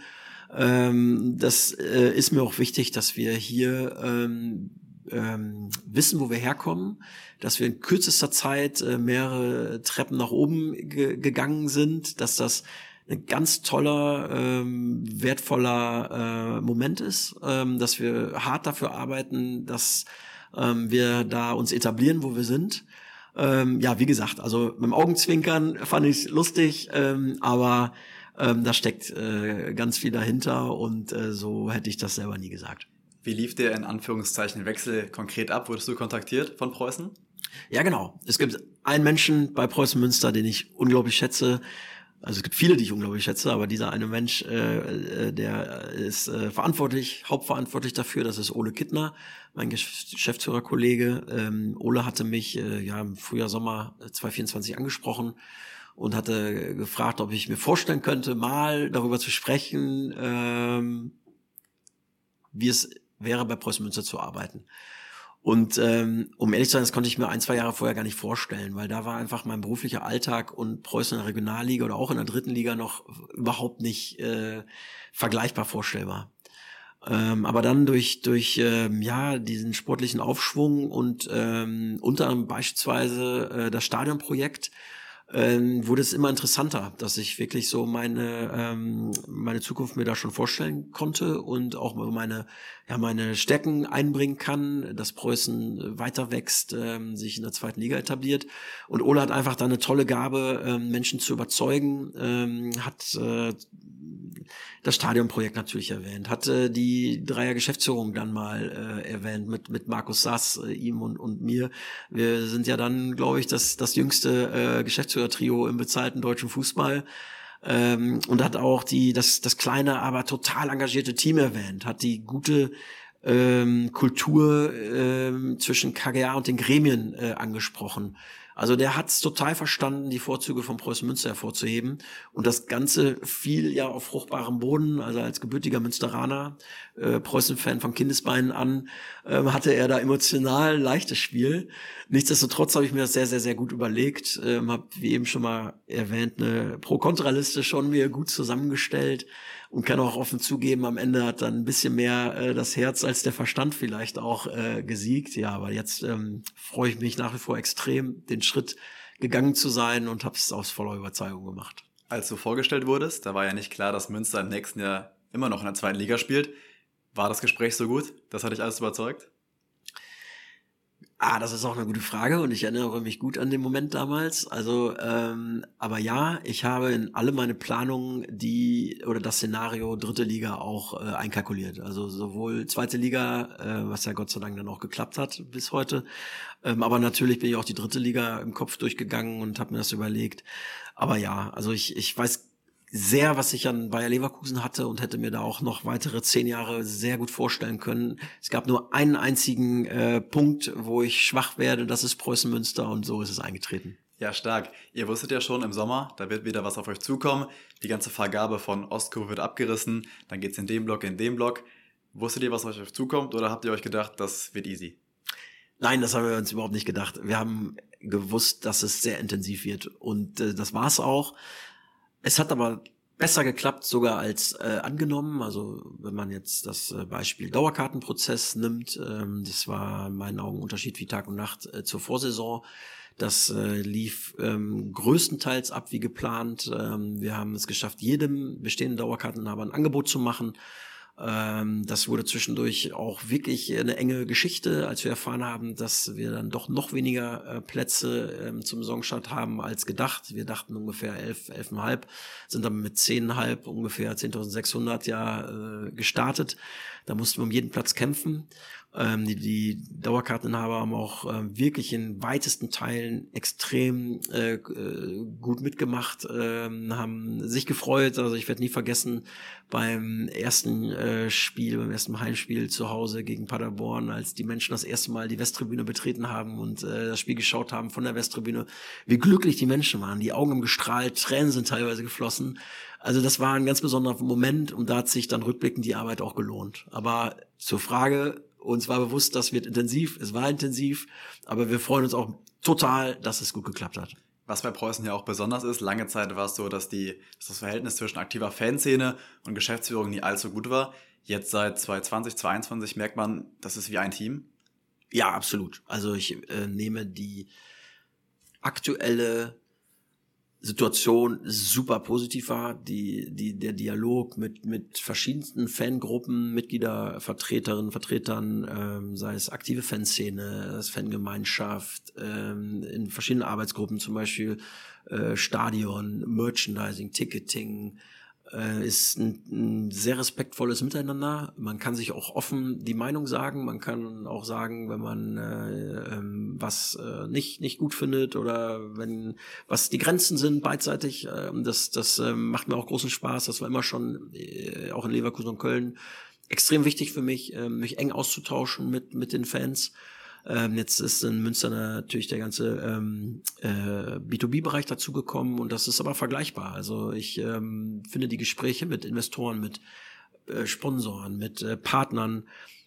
Ähm, das äh, ist mir auch wichtig, dass wir hier ähm, ähm, wissen, wo wir herkommen, dass wir in kürzester Zeit äh, mehrere Treppen nach oben ge- gegangen sind, dass das ein ganz toller, ähm, wertvoller äh, Moment ist, ähm, dass wir hart dafür arbeiten, dass ähm, wir da uns etablieren, wo wir sind. Ähm, ja, wie gesagt, also mit dem Augenzwinkern fand ich lustig, ähm, aber ähm, da steckt äh, ganz viel dahinter und äh, so hätte ich das selber nie gesagt. Wie lief der in Anführungszeichen Wechsel konkret ab? Wurdest du kontaktiert von Preußen? Ja, genau. Es gibt einen Menschen bei Preußen Münster, den ich unglaublich schätze. Also es gibt viele, die ich unglaublich schätze, aber dieser eine Mensch, äh, der ist äh, verantwortlich, hauptverantwortlich dafür. Das ist Ole Kittner, mein Geschäftsführerkollege. Ähm, Ole hatte mich äh, ja im Frühjahr, Sommer zwanzig vierundzwanzig angesprochen und hatte gefragt, ob ich mir vorstellen könnte, mal darüber zu sprechen, ähm, wie es wäre, bei Preußen Münster zu arbeiten. Und ähm, um ehrlich zu sein, das konnte ich mir ein, zwei Jahre vorher gar nicht vorstellen, weil da war einfach mein beruflicher Alltag und Preußen in der Regionalliga oder auch in der dritten Liga noch überhaupt nicht äh, vergleichbar vorstellbar. Ähm, aber dann durch durch ähm, ja diesen sportlichen Aufschwung und ähm, unter anderem beispielsweise äh, das Stadionprojekt ähm, wurde es immer interessanter, dass ich wirklich so meine ähm, meine Zukunft mir da schon vorstellen konnte und auch meine ja meine Stärken einbringen kann, dass Preußen weiter wächst, ähm, sich in der zweiten Liga etabliert. Und Ole hat einfach da eine tolle Gabe, ähm, Menschen zu überzeugen, ähm, hat äh, das Stadionprojekt natürlich erwähnt, hat äh, die Dreier Geschäftsführung dann mal äh, erwähnt mit mit Markus Sass, äh, ihm und und mir. Wir sind ja dann, glaube ich, das das jüngste äh, Geschäftsführertrio im bezahlten deutschen Fußball. Ähm, und hat auch die das das kleine, aber total engagierte Team erwähnt, hat die gute ähm, Kultur ähm, zwischen K G A und den Gremien äh, angesprochen. Also der hat es total verstanden, die Vorzüge von Preußen Münster hervorzuheben. Und das Ganze fiel ja auf fruchtbarem Boden. Also als gebürtiger Münsteraner, äh, Preußen-Fan von Kindesbeinen an, äh, hatte er da emotional leichtes Spiel. Nichtsdestotrotz habe ich mir das sehr, sehr, sehr gut überlegt. Ähm, habe, wie eben schon mal erwähnt, eine Pro-Kontra-Liste schon mir gut zusammengestellt. Und kann auch offen zugeben, am Ende hat dann ein bisschen mehr äh, das Herz als der Verstand vielleicht auch äh, gesiegt. Ja, aber jetzt ähm, freue ich mich nach wie vor extrem, den Schritt gegangen zu sein und habe es aus voller Überzeugung gemacht. Als du vorgestellt wurdest, da war ja nicht klar, dass Münster im nächsten Jahr immer noch in der zweiten Liga spielt. War das Gespräch so gut? Das hat dich alles überzeugt? Ah, das ist auch eine gute Frage und ich erinnere mich gut an den Moment damals. Also, ähm, aber ja, ich habe in alle meine Planungen die oder das Szenario dritte Liga auch äh, einkalkuliert. Also sowohl zweite Liga, äh, was ja Gott sei Dank dann auch geklappt hat bis heute, ähm, aber natürlich bin ich auch die dritte Liga im Kopf durchgegangen und habe mir das überlegt. Aber ja, also ich ich weiß sehr, was ich an Bayer Leverkusen hatte und hätte mir da auch noch weitere zehn Jahre sehr gut vorstellen können. Es gab nur einen einzigen äh, Punkt, wo ich schwach werde, das ist Preußen Münster und so ist es eingetreten. Ja, stark. Ihr wusstet ja schon im Sommer, da wird wieder was auf euch zukommen. Die ganze Vergabe von Ostkurve wird abgerissen, dann geht's in den Block, in den Block. Wusstet ihr, was auf euch zukommt oder habt ihr euch gedacht, das wird easy? Nein, das haben wir uns überhaupt nicht gedacht. Wir haben gewusst, dass es sehr intensiv wird und äh, das war's auch. Es hat aber besser geklappt sogar als äh, angenommen. Also wenn man jetzt das äh, Beispiel Dauerkartenprozess nimmt, ähm, das war in meinen Augen ein Unterschied wie Tag und Nacht äh, zur Vorsaison. Das äh, lief ähm, größtenteils ab wie geplant. Ähm, wir haben es geschafft, jedem bestehenden Dauerkarteninhaber ein Angebot zu machen. Ähm, das wurde zwischendurch auch wirklich eine enge Geschichte, als wir erfahren haben, dass wir dann doch noch weniger äh, Plätze ähm, zum Saisonstart haben als gedacht. Wir dachten ungefähr elf, elfeinhalb, sind dann mit zehneinhalb, ungefähr zehntausendsechshundert ja äh, gestartet. Da mussten wir um jeden Platz kämpfen. Ähm, die, die Dauerkarteninhaber haben auch äh, wirklich in weitesten Teilen extrem äh, gut mitgemacht, äh, haben sich gefreut. Also ich werde nie vergessen, beim ersten äh, Spiel, beim ersten Heimspiel zu Hause gegen Paderborn, als die Menschen das erste Mal die Westtribüne betreten haben und äh, das Spiel geschaut haben von der Westtribüne, wie glücklich die Menschen waren. Die Augen haben gestrahlt, Tränen sind teilweise geflossen. Also das war ein ganz besonderer Moment und da hat sich dann rückblickend die Arbeit auch gelohnt. Aber zur Frage, uns war bewusst, das wird intensiv, es war intensiv, aber wir freuen uns auch total, dass es gut geklappt hat. Was bei Preußen ja auch besonders ist, lange Zeit war es so, dass, die, dass das Verhältnis zwischen aktiver Fanszene und Geschäftsführung nie allzu gut war. Jetzt seit zwanzig zwanzig, zwanzig einundzwanzig merkt man, das ist wie ein Team. Ja, absolut. Also ich äh, nehme die aktuelle Situation super positiv war, die, die, der Dialog mit, mit verschiedensten Fangruppen, Mitglieder, Vertreterinnen, Vertretern, ähm, sei es aktive Fanszene, das Fangemeinschaft, ähm, in verschiedenen Arbeitsgruppen, zum Beispiel, äh, Stadion, Merchandising, Ticketing, äh, ist ein, ein sehr respektvolles Miteinander. Man kann sich auch offen die Meinung sagen. Man kann auch sagen, wenn man äh, ähm, was äh, nicht nicht gut findet oder wenn was die Grenzen sind beidseitig. Äh, das das äh, macht mir auch großen Spaß. Das war immer schon äh, auch in Leverkusen und Köln extrem wichtig für mich, äh, mich eng auszutauschen mit mit den Fans. Ähm, jetzt ist in Münster natürlich der ganze ähm, äh, B zwei B-Bereich dazugekommen und das ist aber vergleichbar. Also ich ähm, finde die Gespräche mit Investoren, mit äh, Sponsoren, mit äh, Partnern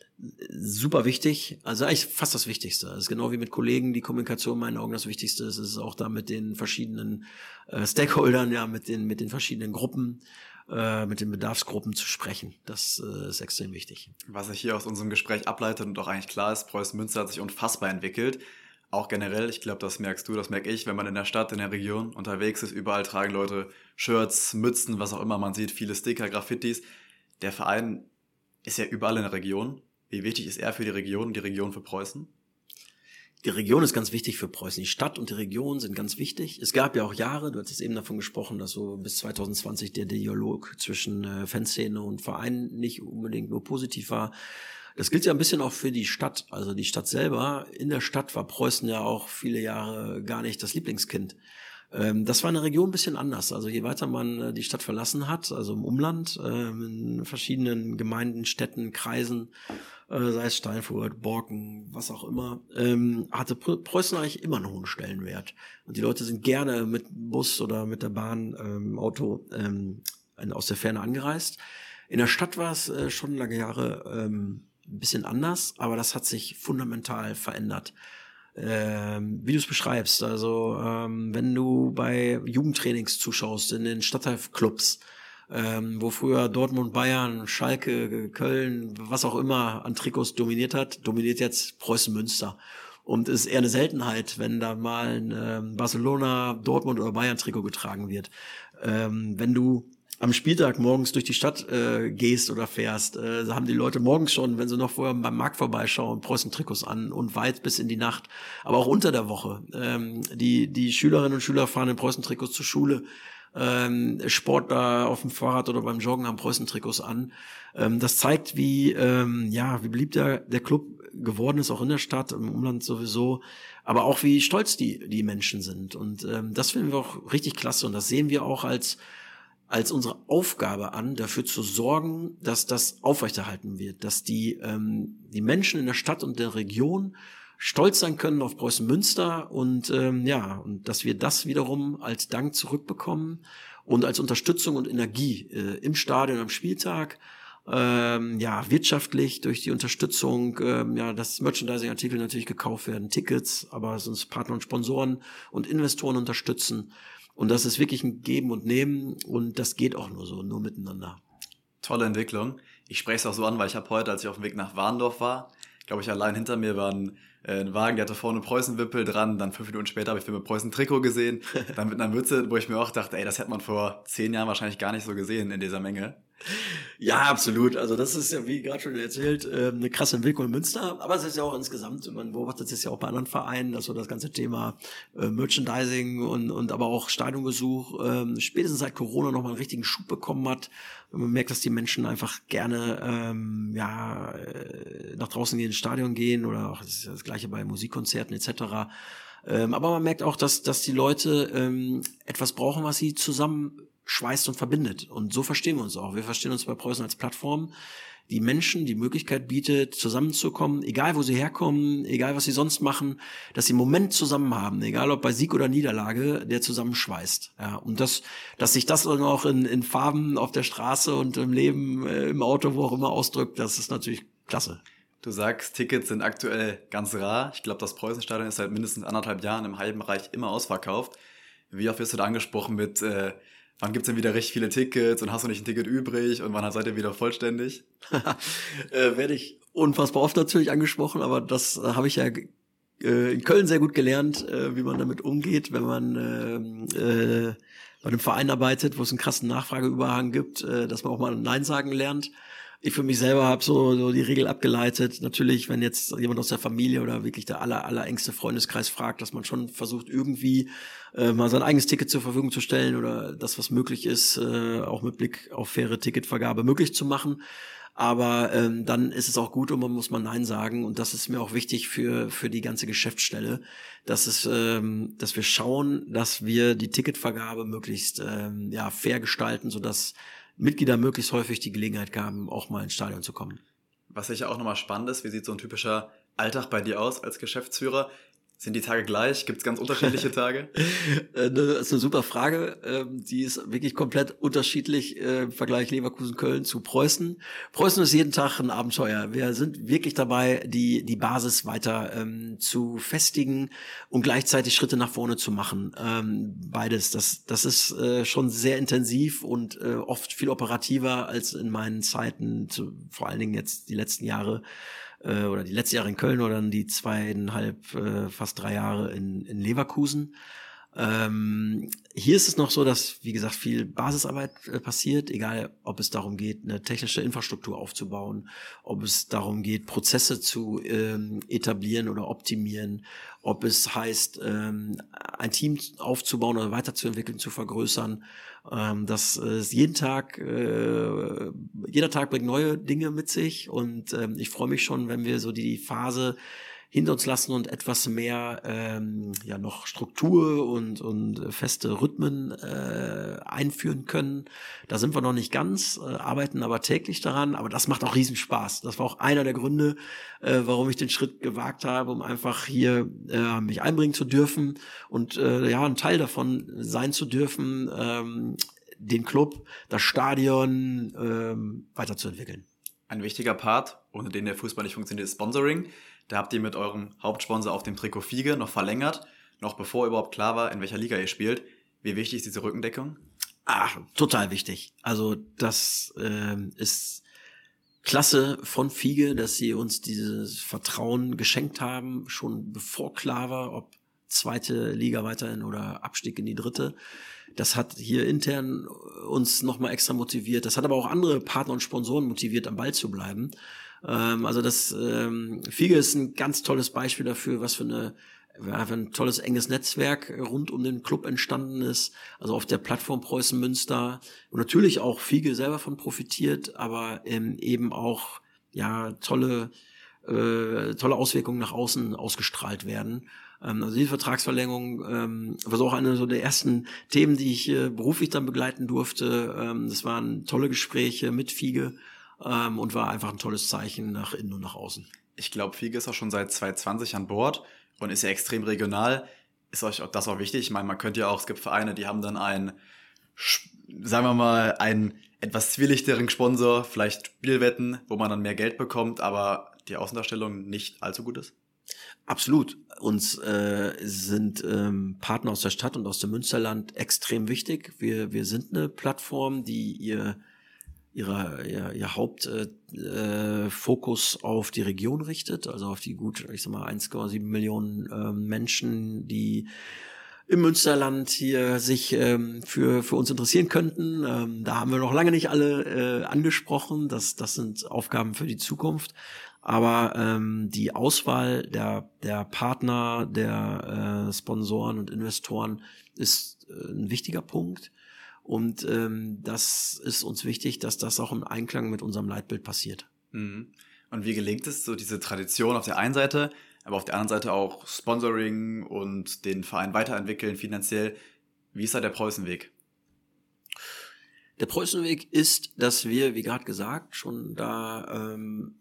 super wichtig. Also eigentlich fast das Wichtigste. Es ist genau wie mit Kollegen die Kommunikation in meinen Augen das Wichtigste. Es ist auch da mit den verschiedenen äh, Stakeholdern, ja, mit den mit den verschiedenen Gruppen, äh, mit den Bedarfsgruppen zu sprechen. Das äh, ist extrem wichtig. Was sich hier aus unserem Gespräch ableitet und auch eigentlich klar ist, Preußen Münster hat sich unfassbar entwickelt. Auch generell, ich glaube, das merkst du, das merke ich, wenn man in der Stadt, in der Region unterwegs ist, überall tragen Leute Shirts, Mützen, was auch immer, man sieht viele Sticker, Graffitis. Der Verein ist ja überall in der Region. Wie wichtig ist er für die Region und die Region für Preußen? Die Region ist ganz wichtig für Preußen. Die Stadt und die Region sind ganz wichtig. Es gab ja auch Jahre, du hattest eben davon gesprochen, dass so bis zwanzig zwanzig der Dialog zwischen äh, Fanszene und Verein nicht unbedingt nur positiv war. Das gilt ja ein bisschen auch für die Stadt. Also die Stadt selber, in der Stadt war Preußen ja auch viele Jahre gar nicht das Lieblingskind. Ähm, das war in der Region ein bisschen anders. Also je weiter man äh, die Stadt verlassen hat, also im Umland, äh, in verschiedenen Gemeinden, Städten, Kreisen, äh, sei es Steinfurt, Borken, was auch immer, ähm, hatte Preußen eigentlich immer einen hohen Stellenwert. Und die Leute sind gerne mit Bus oder mit der Bahn, ähm, Auto ähm, aus der Ferne angereist. In der Stadt war es äh, schon lange Jahre ähm, ein bisschen anders, aber das hat sich fundamental verändert. Ähm, wie du es beschreibst, also ähm, wenn du bei Jugendtrainings zuschaust, in den Stadtteilclubs, ähm, wo früher Dortmund, Bayern, Schalke, Köln, was auch immer an Trikots dominiert hat, dominiert jetzt Preußen Münster. Und es ist eher eine Seltenheit, wenn da mal ein ähm, Barcelona, Dortmund oder Bayern Trikot getragen wird. Ähm, wenn du am Spieltag morgens durch die Stadt äh, gehst oder fährst, äh, haben die Leute morgens schon, wenn sie noch vorher beim Markt vorbeischauen, Preußen-Trikots an und weit bis in die Nacht, aber auch unter der Woche. Ähm, die die Schülerinnen und Schüler fahren in Preußen-Trikots zur Schule, ähm, Sportler auf dem Fahrrad oder beim Joggen haben Preußen-Trikots an. Ähm, das zeigt, wie ähm, ja wie beliebt der, der Club geworden ist, auch in der Stadt, im Umland sowieso, aber auch wie stolz die die Menschen sind. Und ähm, das finden wir auch richtig klasse und das sehen wir auch als als unsere Aufgabe an, dafür zu sorgen, dass das aufrechterhalten wird, dass die ähm, die Menschen in der Stadt und der Region stolz sein können auf Preußen Münster und ähm, ja, und dass wir das wiederum als Dank zurückbekommen und als Unterstützung und Energie äh, im Stadion am Spieltag, ähm, ja, wirtschaftlich durch die Unterstützung, ähm, ja, dass Merchandising-Artikel natürlich gekauft werden, Tickets, aber es uns Partner und Sponsoren und Investoren unterstützen. Und das ist wirklich ein Geben und Nehmen und das geht auch nur so, nur miteinander. Tolle Entwicklung. Ich spreche es auch so an, weil ich habe heute, als ich auf dem Weg nach Warndorf war, glaube ich, allein hinter mir war ein, äh, ein Wagen, der hatte vorne Preußen-Wippel dran. Dann fünf Minuten später habe ich mit Preußen-Trikot gesehen. Dann mit einer Mütze, wo ich mir auch dachte, ey, das hätte man vor zehn Jahren wahrscheinlich gar nicht so gesehen in dieser Menge. Ja, absolut. Also das ist ja, wie gerade schon erzählt, eine krasse Entwicklung in Münster. Aber es ist ja auch insgesamt, man beobachtet es ja auch bei anderen Vereinen, dass so das ganze Thema äh, Merchandising und und aber auch Stadionbesuch ähm, spätestens seit Corona nochmal einen richtigen Schub bekommen hat. Man merkt, dass die Menschen einfach gerne ähm, ja äh, nach draußen gehen, ins Stadion gehen oder auch das, ist ja das Gleiche bei Musikkonzerten et cetera. Ähm, aber man merkt auch, dass dass die Leute ähm, etwas brauchen, was sie zusammen schweißt und verbindet. Und so verstehen wir uns auch. Wir verstehen uns bei Preußen als Plattform, die Menschen die Möglichkeit bietet, zusammenzukommen, egal wo sie herkommen, egal was sie sonst machen, dass sie einen Moment zusammen haben, egal ob bei Sieg oder Niederlage, der zusammenschweißt. Ja, und das, dass sich das dann auch in, in Farben auf der Straße und im Leben, äh, im Auto, wo auch immer ausdrückt, das ist natürlich klasse. Du sagst, Tickets sind aktuell ganz rar. Ich glaube, das Preußenstadion ist seit mindestens anderthalb Jahren im Heimbereich immer ausverkauft. Wie oft wirst du da angesprochen mit äh, wann gibt's denn wieder recht viele Tickets und hast du nicht ein Ticket übrig und wann seid ihr wieder vollständig? äh, werde ich unfassbar oft natürlich angesprochen, aber das äh, habe ich ja äh, in Köln sehr gut gelernt, äh, wie man damit umgeht, wenn man äh, äh, bei einem Verein arbeitet, wo es einen krassen Nachfrageüberhang gibt, äh, dass man auch mal Nein sagen lernt. Ich für mich selber habe so, so die Regel abgeleitet. Natürlich, wenn jetzt jemand aus der Familie oder wirklich der aller, aller engste Freundeskreis fragt, dass man schon versucht, irgendwie äh, mal sein eigenes Ticket zur Verfügung zu stellen oder das, was möglich ist, äh, auch mit Blick auf faire Ticketvergabe möglich zu machen. Aber ähm, dann ist es auch gut und man muss mal Nein sagen. Und das ist mir auch wichtig für für die ganze Geschäftsstelle, dass es, ähm, dass wir schauen, dass wir die Ticketvergabe möglichst ähm, ja fair gestalten, sodass Mitglieder möglichst häufig die Gelegenheit haben, auch mal ins Stadion zu kommen. Was sicher auch nochmal spannend ist, wie sieht so ein typischer Alltag bei dir aus als Geschäftsführer? Sind die Tage gleich? Gibt es ganz unterschiedliche Tage? Das ist eine super Frage. Die ist wirklich komplett unterschiedlich im Vergleich Leverkusen-Köln zu Preußen. Preußen ist jeden Tag ein Abenteuer. Wir sind wirklich dabei, die die Basis weiter ähm, zu festigen und gleichzeitig Schritte nach vorne zu machen. Ähm, beides. Das das ist äh, schon sehr intensiv und äh, oft viel operativer als in meinen Zeiten, zu, vor allen Dingen jetzt die letzten Jahre. Oder die letzte Jahre in Köln oder dann die zweieinhalb, äh, fast drei Jahre in, in Leverkusen. Ähm, hier ist es noch so, dass, wie gesagt, viel Basisarbeit äh, passiert, egal ob es darum geht, eine technische Infrastruktur aufzubauen, ob es darum geht, Prozesse zu ähm, etablieren oder optimieren, ob es heißt, ähm, ein Team aufzubauen oder weiterzuentwickeln, zu vergrößern. Ähm, das ist jeden Tag, äh, jeder Tag bringt neue Dinge mit sich und ähm, ich freue mich schon, wenn wir so die Phase hinter uns lassen und etwas mehr ähm, ja noch Struktur und und feste Rhythmen äh, einführen können. Da sind wir noch nicht ganz, äh, arbeiten aber täglich daran, aber das macht auch riesen Spaß. Das war auch einer der Gründe, äh, warum ich den Schritt gewagt habe, um einfach hier äh, mich einbringen zu dürfen und äh, ja ein Teil davon sein zu dürfen, ähm, den Club, das Stadion ähm, weiterzuentwickeln. Ein wichtiger Part, ohne den der Fußball nicht funktioniert, ist Sponsoring. Da habt ihr mit eurem Hauptsponsor auf dem Trikot Fiege noch verlängert, noch bevor überhaupt klar war, in welcher Liga ihr spielt. Wie wichtig ist diese Rückendeckung? Ach, total wichtig. Also das ähm, ist klasse von Fiege, dass sie uns dieses Vertrauen geschenkt haben, schon bevor klar war, ob zweite Liga weiterhin oder Abstieg in die dritte. Das hat hier intern uns nochmal extra motiviert. Das hat aber auch andere Partner und Sponsoren motiviert, am Ball zu bleiben. Ähm, also das ähm, Fiege ist ein ganz tolles Beispiel dafür, was für eine ja, für ein tolles, enges Netzwerk rund um den Club entstanden ist. Also auf der Plattform Preußen Münster. Und natürlich auch Fiege selber von profitiert, aber ähm, eben auch ja tolle äh, tolle Auswirkungen nach außen ausgestrahlt werden. Ähm, also die Vertragsverlängerung ähm, war so auch eine so der ersten Themen, die ich äh, beruflich dann begleiten durfte. Ähm, das waren tolle Gespräche mit Fiege ähm, und war einfach ein tolles Zeichen nach innen und nach außen. Ich glaube, Fiege ist auch schon seit zwanzig zwanzig an Bord und ist ja extrem regional. Ist euch auch das auch wichtig? Ich meine, man könnte ja auch, es gibt Vereine, die haben dann einen, sagen wir mal, einen etwas zwielichtigen Sponsor, vielleicht Spielwetten, wo man dann mehr Geld bekommt, aber die Außendarstellung nicht allzu gut ist? Absolut. Uns äh, sind ähm, Partner aus der Stadt und aus dem Münsterland extrem wichtig. Wir wir sind eine Plattform, die ihr ihrer ihr, ihr Hauptfokus äh, auf die Region richtet, also auf die gut, ich sag mal eins Komma sieben Millionen äh, Menschen, die im Münsterland hier sich ähm, für für uns interessieren könnten. Ähm, da haben wir noch lange nicht alle äh, angesprochen. Das das sind Aufgaben für die Zukunft. Aber ähm, die Auswahl der der Partner, der äh, Sponsoren und Investoren ist äh, ein wichtiger Punkt. Und ähm, das ist uns wichtig, dass das auch im Einklang mit unserem Leitbild passiert. Mhm. Und wie gelingt es, so diese Tradition auf der einen Seite, aber auf der anderen Seite auch Sponsoring und den Verein weiterentwickeln finanziell? Wie ist da der Preußenweg? Der Preußenweg ist, dass wir, wie gerade gesagt, schon da ähm,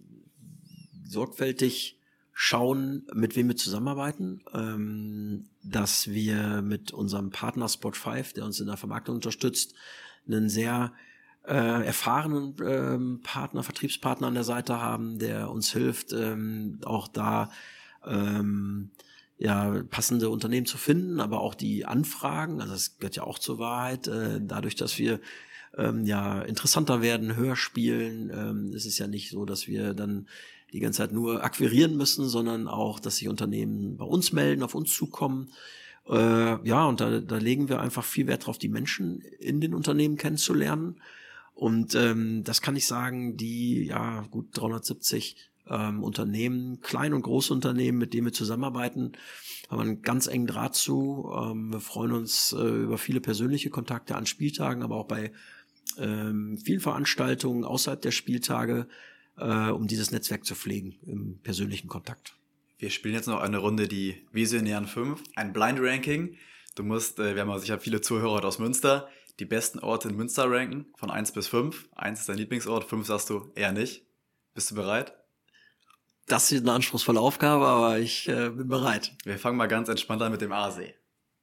sorgfältig schauen, mit wem wir zusammenarbeiten, ähm, dass wir mit unserem Partner Spot fünf, der uns in der Vermarktung unterstützt, einen sehr äh, erfahrenen ähm, Partner, Vertriebspartner an der Seite haben, der uns hilft, ähm, auch da ähm, ja passende Unternehmen zu finden, aber auch die Anfragen, also das gehört ja auch zur Wahrheit, äh, dadurch, dass wir ähm, ja interessanter werden, höher spielen, ähm, ist es ja nicht so, dass wir dann die ganze Zeit nur akquirieren müssen, sondern auch, dass sich Unternehmen bei uns melden, auf uns zukommen. Äh, ja, und da, da legen wir einfach viel Wert drauf, die Menschen in den Unternehmen kennenzulernen. Und ähm, das kann ich sagen, die ja gut dreihundertsiebzig ähm, Unternehmen, kleine und große Unternehmen, mit denen wir zusammenarbeiten, haben einen ganz engen Draht zu. Ähm, wir freuen uns äh, über viele persönliche Kontakte an Spieltagen, aber auch bei ähm, vielen Veranstaltungen außerhalb der Spieltage, äh, um dieses Netzwerk zu pflegen im persönlichen Kontakt. Wir spielen jetzt noch eine Runde, die Visionären fünf, ein Blind Ranking. Du musst, äh, wir haben ja sicher viele Zuhörer aus Münster, die besten Orte in Münster ranken, von eins bis fünf. eins ist dein Lieblingsort, fünf sagst du eher nicht. Bist du bereit? Das ist eine anspruchsvolle Aufgabe, aber ich äh, bin bereit. Wir fangen mal ganz entspannt an mit dem Aasee.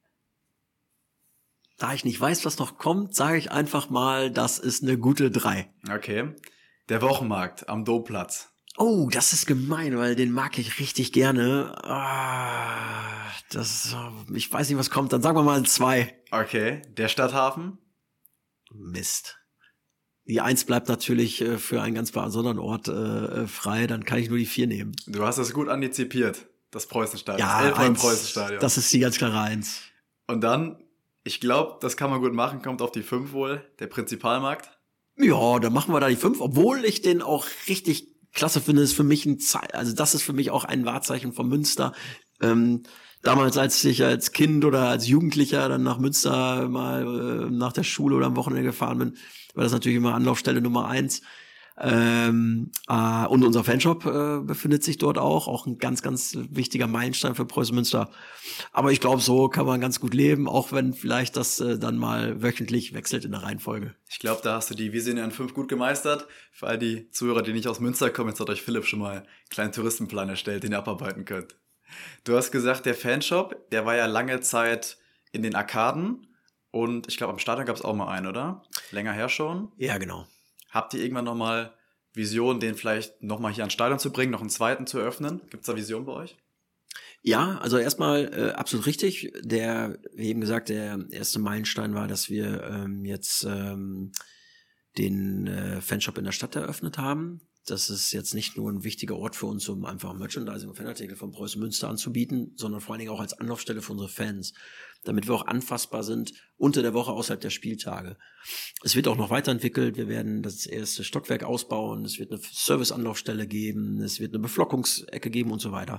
Da ich nicht weiß, was noch kommt, sage ich einfach mal, das ist eine gute drei. Okay. Der Wochenmarkt am Domplatz. Oh, das ist gemein, weil den mag ich richtig gerne. Ah, das, ich weiß nicht, was kommt. Dann sagen wir mal ein zwei. Okay. Der Stadthafen? Mist. Die eins bleibt natürlich äh, für einen ganz besonderen Ort äh, frei. Dann kann ich nur die vier nehmen. Du hast das gut antizipiert. Das Preußenstadion. Ja, das Elfer im eins, Preußenstadion. das ist die ganz klare eins. Und dann, ich glaube, das kann man gut machen, kommt auf die fünf wohl. Der Prinzipalmarkt? Ja, dann machen wir da die fünf, obwohl ich den auch richtig klasse finde. Ist für mich ein Ze- also das ist für mich auch ein Wahrzeichen von Münster. Ähm, damals, als ich als Kind oder als Jugendlicher dann nach Münster mal äh, nach der Schule oder am Wochenende gefahren bin, war das natürlich immer Anlaufstelle Nummer eins. Ähm, äh, und unser Fanshop äh, befindet sich dort auch, auch ein ganz, ganz wichtiger Meilenstein für Preußen Münster. Aber ich glaube, so kann man ganz gut leben, auch wenn vielleicht das äh, dann mal wöchentlich wechselt in der Reihenfolge. Ich glaube, da hast du die Visionären fünf gut gemeistert. Für all die Zuhörer, die nicht aus Münster kommen, jetzt hat euch Philipp schon mal einen kleinen Touristenplan erstellt, den ihr abarbeiten könnt. Du hast gesagt, der Fanshop, der war ja lange Zeit in den Arkaden und ich glaube, am Stadion gab es auch mal einen, oder? Länger her schon. Ja, genau. Habt ihr irgendwann nochmal Visionen, den vielleicht nochmal hier ans Stadion zu bringen, noch einen zweiten zu öffnen? Gibt es da Visionen bei euch? Ja, also erstmal äh, absolut richtig. Der, wie eben gesagt, der erste Meilenstein war, dass wir ähm, jetzt ähm, den äh, Fanshop in der Stadt eröffnet haben. das ist jetzt nicht nur ein wichtiger Ort für uns, um einfach Merchandising und Fanartikel von Preußen Münster anzubieten, sondern vor allen Dingen auch als Anlaufstelle für unsere Fans, damit wir auch anfassbar sind unter der Woche außerhalb der Spieltage. Es wird auch noch weiterentwickelt. Wir werden das erste Stockwerk ausbauen. Es wird eine Service-Anlaufstelle geben. Es wird eine Beflockungsecke geben und so weiter.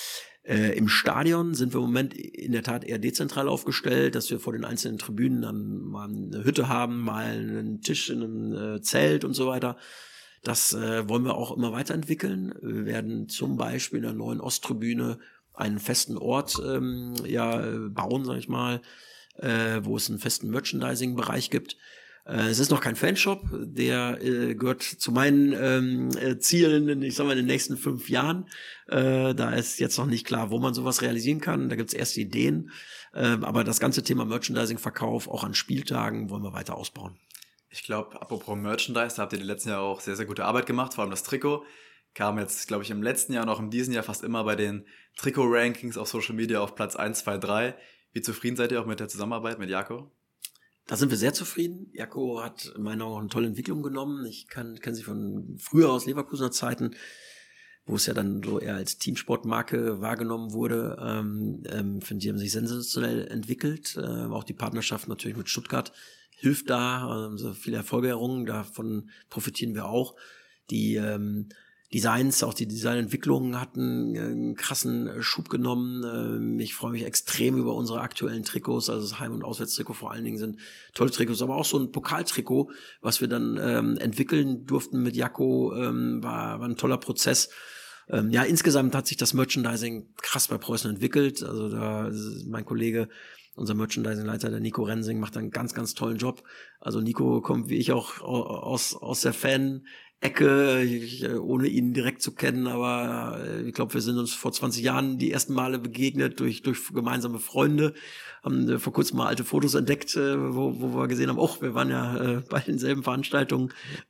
Äh, Im Stadion sind wir im Moment in der Tat eher dezentral aufgestellt, dass wir vor den einzelnen Tribünen dann mal eine Hütte haben, mal einen Tisch in einem äh, Zelt und so weiter. Das äh, wollen wir auch immer weiterentwickeln. Wir werden zum Beispiel in der neuen Osttribüne einen festen Ort ähm, ja bauen, sag ich mal, äh, wo es einen festen Merchandising-Bereich gibt. Äh, es ist noch kein Fanshop, der äh, gehört zu meinen ähm, äh, Zielen, ich sag mal, in den nächsten fünf Jahren. Äh, da ist jetzt noch nicht klar, wo man sowas realisieren kann. Da gibt's erste Ideen. Äh, aber das ganze Thema Merchandising-Verkauf, auch an Spieltagen, wollen wir weiter ausbauen. Ich glaube, apropos Merchandise, da habt ihr die letzten Jahre auch sehr, sehr gute Arbeit gemacht, vor allem das Trikot. Kam jetzt, glaube ich, im letzten Jahr und auch in diesem Jahr fast immer bei den Trikot-Rankings auf Social Media auf Platz eins, zwei, drei. Wie zufrieden seid ihr auch mit der Zusammenarbeit mit Jako? Da sind wir sehr zufrieden. Jako hat in meiner Augen eine tolle Entwicklung genommen. Ich kann kenne sie von früher aus Leverkusener Zeiten, wo es ja dann so eher als Teamsportmarke wahrgenommen wurde. Ähm, ähm, finde, die haben sich sensationell entwickelt. Ähm, auch die Partnerschaft natürlich mit Stuttgart hilft da. Also viele Erfolge errungen, davon profitieren wir auch. Die ähm, Designs, auch die Designentwicklungen hatten einen krassen Schub genommen. Ich freue mich extrem über unsere aktuellen Trikots, also das Heim- und Auswärtstrikot vor allen Dingen sind tolle Trikots, aber auch so ein Pokaltrikot, was wir dann ähm, entwickeln durften mit Jako, ähm, war, war ein toller Prozess. Ähm, ja, insgesamt hat sich das Merchandising krass bei Preußen entwickelt. Also da ist mein Kollege, unser Merchandising-Leiter, der Nico Rensing, macht einen ganz, ganz tollen Job. Also Nico kommt wie ich auch aus aus der Fan-Ecke, ich, ohne ihn direkt zu kennen, aber ich glaube, wir sind uns vor zwanzig Jahren die ersten Male begegnet durch durch gemeinsame Freunde. Haben vor kurzem mal alte Fotos entdeckt, wo, wo wir gesehen haben, oh, wir waren ja bei denselben Veranstaltungen.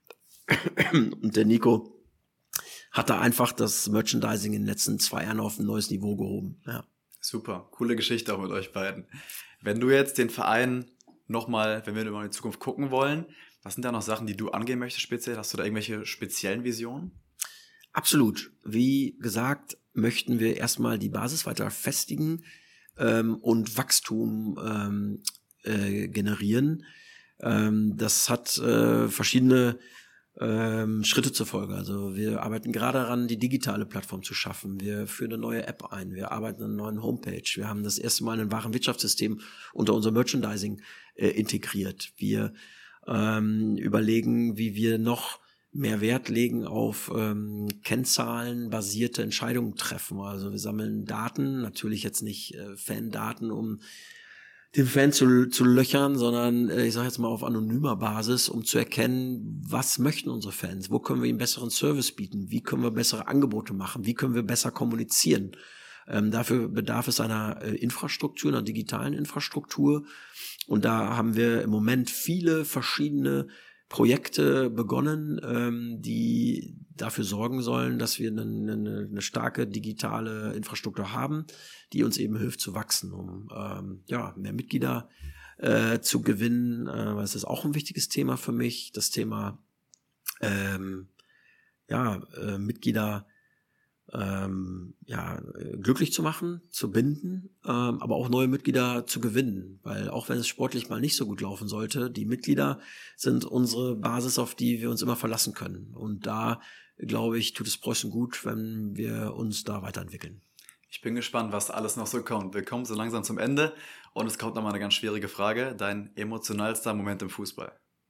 Und der Nico hat da einfach das Merchandising in den letzten zwei Jahren auf ein neues Niveau gehoben. Ja. Super, coole Geschichte auch mit euch beiden. Wenn du jetzt den Verein nochmal, wenn wir mal in die Zukunft gucken wollen, was sind da noch Sachen, die du angehen möchtest speziell? Hast du da irgendwelche speziellen Visionen? Absolut. Wie gesagt, möchten wir erstmal die Basis weiter festigen ähm, und Wachstum ähm, äh, generieren. Ähm, das hat äh, verschiedene Ähm, Schritte zur Folge. Also wir arbeiten gerade daran, die digitale Plattform zu schaffen. Wir führen eine neue App ein. Wir arbeiten an einer neuen Homepage. Wir haben das erste Mal ein Warenwirtschaftssystem unter unser Merchandising äh, integriert. Wir ähm, überlegen, wie wir noch mehr Wert legen auf ähm, kennzahlenbasierte Entscheidungen treffen. Also wir sammeln Daten, natürlich jetzt nicht äh, Fan-Daten, um den Fan zu, zu löchern, sondern äh, ich sage jetzt mal auf anonymer Basis, um zu erkennen, was möchten unsere Fans, wo können wir ihnen besseren Service bieten, wie können wir bessere Angebote machen, wie können wir besser kommunizieren. Ähm, dafür bedarf es einer äh, Infrastruktur, einer digitalen Infrastruktur, und da haben wir im Moment viele verschiedene Projekte begonnen, ähm, die dafür sorgen sollen, dass wir eine, eine, eine starke digitale Infrastruktur haben, die uns eben hilft zu wachsen, um ähm, ja mehr Mitglieder äh, zu gewinnen. Äh, das ist auch ein wichtiges Thema für mich, das Thema ähm, ja äh, Mitglieder ähm, ja glücklich zu machen, zu binden, ähm, aber auch neue Mitglieder zu gewinnen, weil auch wenn es sportlich mal nicht so gut laufen sollte, die Mitglieder sind unsere Basis, auf die wir uns immer verlassen können, und da glaube ich, tut es Preußen gut, wenn wir uns da weiterentwickeln. Ich bin gespannt, was alles noch so kommt. Wir kommen so langsam zum Ende und es kommt nochmal eine ganz schwierige Frage. Dein emotionalster Moment im Fußball?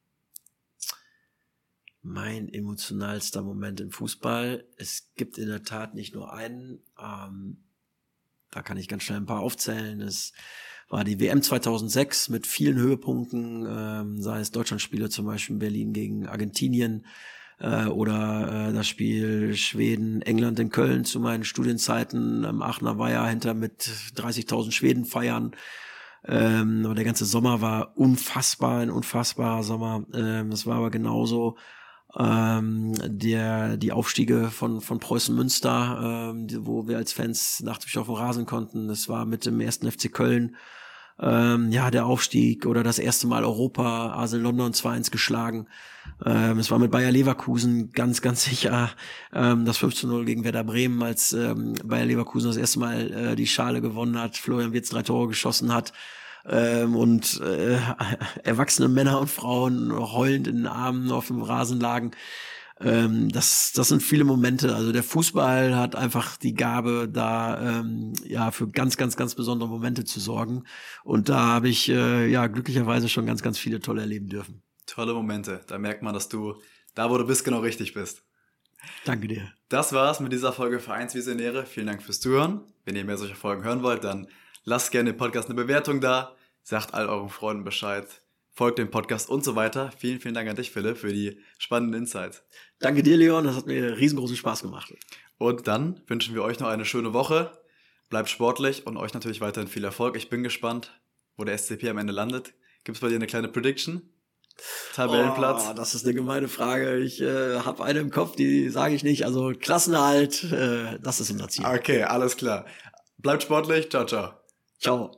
Mein emotionalster Moment im Fußball. Es gibt in der Tat nicht nur einen. Ähm, da kann ich ganz schnell ein paar aufzählen. Es war die W M zweitausendsechs mit vielen Höhepunkten, ähm, sei es Deutschlandspiele zum Beispiel in Berlin gegen Argentinien äh, oder äh, das Spiel Schweden-England in Köln zu meinen Studienzeiten am Aachener Weiher hinter mit dreißigtausend Schweden feiern. Ähm, aber der ganze Sommer war unfassbar, ein unfassbarer Sommer. Ähm, das war aber genauso ähm, der die Aufstiege von von Preußen Münster, ähm, die, wo wir als Fans nachträglich auf dem Rasen konnten. Das war mit dem ersten F C Köln, Ähm, ja, der Aufstieg oder das erste Mal Europa, Arsenal London zwei eins geschlagen. Ähm, es war mit Bayer Leverkusen ganz, ganz sicher ähm, das fünf zu null gegen Werder Bremen, als ähm, Bayer Leverkusen das erste Mal äh, die Schale gewonnen hat, Florian Wirtz drei Tore geschossen hat ähm, und äh, erwachsene Männer und Frauen heulend in den Armen auf dem Rasen lagen. Ähm, das, das sind viele Momente. Also der Fußball hat einfach die Gabe, da ähm, ja für ganz, ganz, ganz besondere Momente zu sorgen. Und da habe ich äh, ja glücklicherweise schon ganz, ganz viele tolle erleben dürfen. Tolle Momente. Da merkt man, dass du da, wo du bist, genau richtig bist. Danke dir. Das war's mit dieser Folge Vereinsvisionäre. Vielen Dank fürs Zuhören. Wenn ihr mehr solcher Folgen hören wollt, dann lasst gerne dem Podcast eine Bewertung da. Sagt all euren Freunden Bescheid. Folgt dem Podcast und so weiter. Vielen, vielen Dank an dich, Philipp, für die spannenden Insights. Danke dir, Leon. Das hat mir riesengroßen Spaß gemacht. Und dann wünschen wir euch noch eine schöne Woche. Bleibt sportlich und euch natürlich weiterhin viel Erfolg. Ich bin gespannt, wo der S C P am Ende landet. Gibt es bei dir eine kleine Prediction? Tabellenplatz? Oh, das ist eine gemeine Frage. Ich äh, habe eine im Kopf, die sage ich nicht. Also Klassenerhalt, äh, das ist unser Ziel. Okay, alles klar. Bleibt sportlich. Ciao, ciao. Ciao.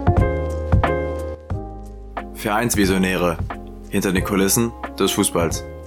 Vereinsvisionäre. Hinter den Kulissen des Fußballs.